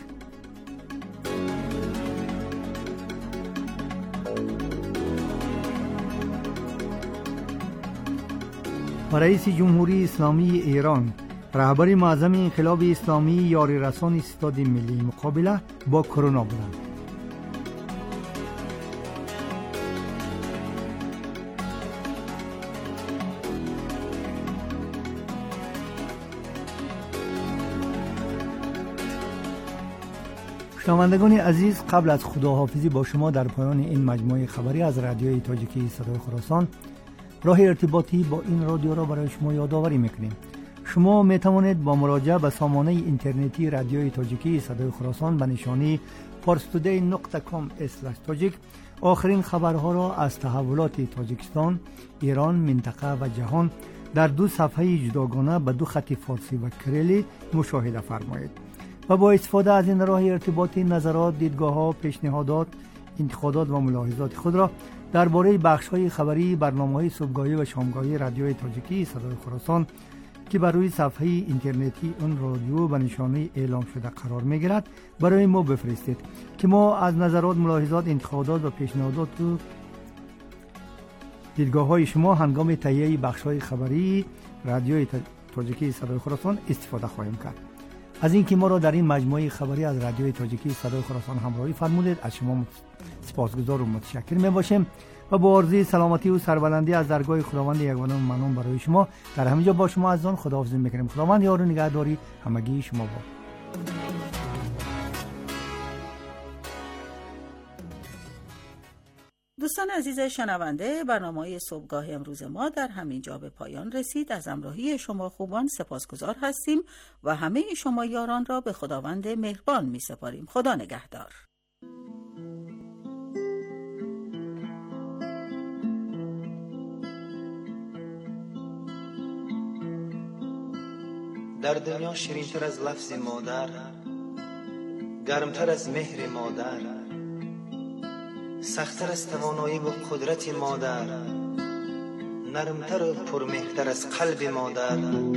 و رئیس جمهوری اسلامی ایران، رهبر معظم انقلاب اسلامی یاری رسان استاد ملی مقابله با کرونا بودند. شنوندگان عزیز، قبل از خداحافظی با شما در پایان این مجموعه خبری از رادیوی تاجیکی صدای خراسان، راه ارتباطی با این رادیو را برای شما یادآوری میکنیم. شما می توانید با مراجعه به سامانه اینترنتی رادیوی تاجیکی صدای خراسان به نشانی parstoday.com/tajik آخرین خبرها را از تحولات تاجیکستان، ایران، منطقه و جهان در دو صفحه جداگانه به دو خط فارسی و کریلی مشاهده فرمایید و با استفاده از این راه ارتباطی نظرات، دیدگاه‌ها، پیشنهادات، انتقادات و ملاحظات خود را درباره بخش‌های خبری برنامه‌های صبحگاهی و شامگاهی رادیوی تاجیکی صدای خراسان که بر روی صفحه اینترنتی اون رادیو به نشانه اعلام شده قرار می‌گیرد برای ما بفرستید که ما از نظرات، ملاحظات، انتقادات و پیشنهادات و دیدگاه‌های شما هنگام تهیه بخش‌های خبری رادیوی تاجیکی صدای خراسان استفاده خواهیم کرد. از اینکه ما را در این مجموعه خبری از رادیوی تاجیکی صدای خراسان همراهی فرمودید از شما سپاسگزار و متشکر میباشیم و با آرزوی سلامتی و سربلندی از درگاه خداوند یگانه ممنون برای شما در همه جا با شما عزیزان خداحافظی میکنیم. خداوند یار و نگهداری همگی شما باد. دوستان عزیز شنونده، برنامه صبحگاه امروز ما در همین جا به پایان رسید. از همراهی شما خوبان سپاسگزار هستیم و همه شما یاران را به خداوند مهربان می سپاریم. خدا نگهدار. در دنیا شیرین‌تر از لفظ مادر، گرمتر از مهر مادر، سخت‌تر از توانایی و قدرت مادر، نرمتر و پرمهرتر از قلب مادر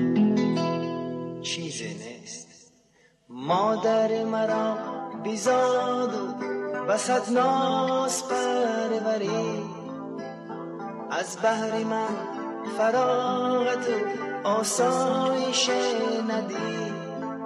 چیزی نیست. مادر مرا بیزاد و بسد ناز پروری، از بحر من فراغت و آسایش ندید.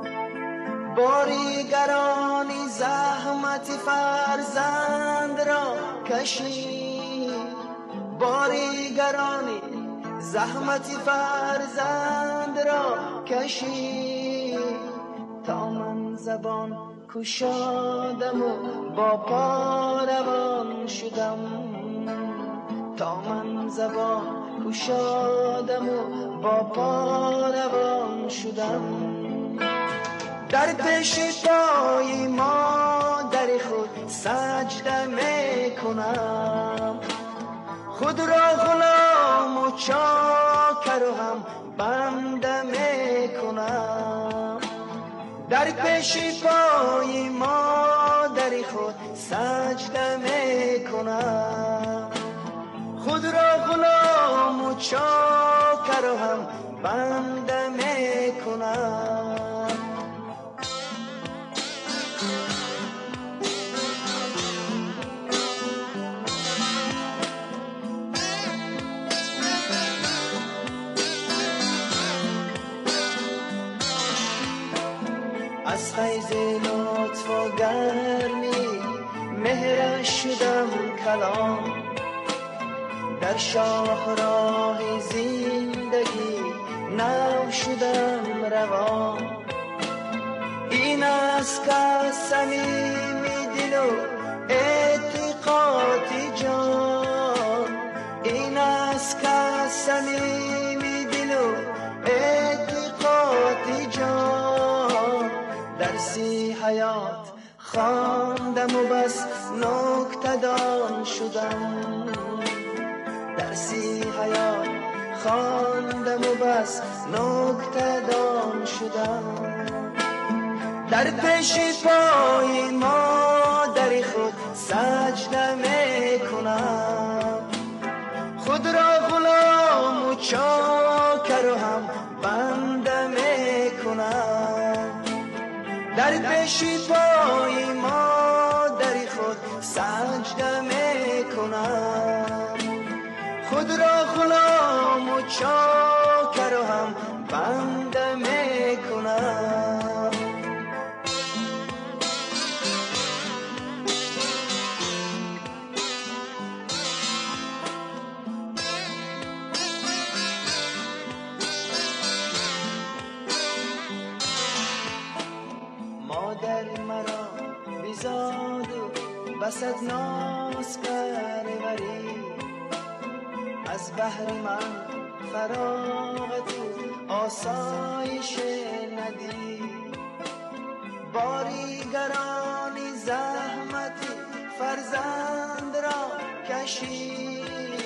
باری گرانی زحمت فرزند را کشید، باری گرانی زحمت فرزند را کشید. تا من زبان کشادم و با پا روان شدم، تا من زبان کشادم و با پا روان شدم. در پیش پای مادر خود سجده می کنم، خود را غلام و چاکر و هم بنده می کنم. در پیش پای مادر خود سجده می کنم، خود را غلام و چاکر و هم بنده می کنم. از فیض لطف و گرمی مهرش شدم کلام، در شاهراه زندگی نو شدم روان. این است که صمیمی دل و اعتقاد جان، این است که صمیمی دل و اعتقاد جان. درسی حیات خواندم و بس نکته دان شدم، درسی حیات خواندم و بس نکته دان شدم. در پیش پای مادر خود سجده میکنم، خود را غلام و چاکر و هم بنده میکنم. در پیش پای مادر خود سجده میکنم، خود را غلام و چاکر و هم بنده میکنم. مادر مرا بیزاد و بسد ناز پروری، از بحر من فراغ تو آسایش ندی. باریگرانی زحمتی فرزند را کشی،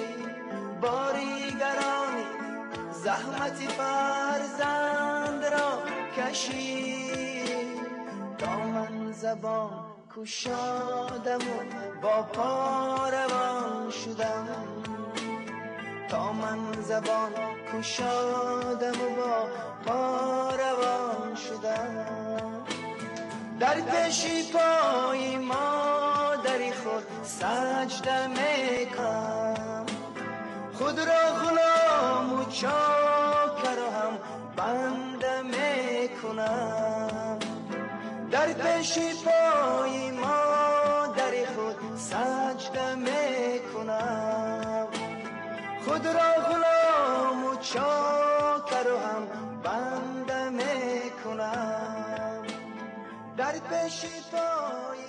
باریگرانی زحمتی فرزند را کشی. تا من زبان کشادم و با پا روان شدم، تا من زبان کشادم و با پا روان شدم. در پیش پای مادر خود سجده میکنم، خود را غلام و چاکر و هم بنده میکنم. در پیش پای مادر خود سجده میکنم، خود را غلام و چاکر و هم بنده میکنم. در پیش پای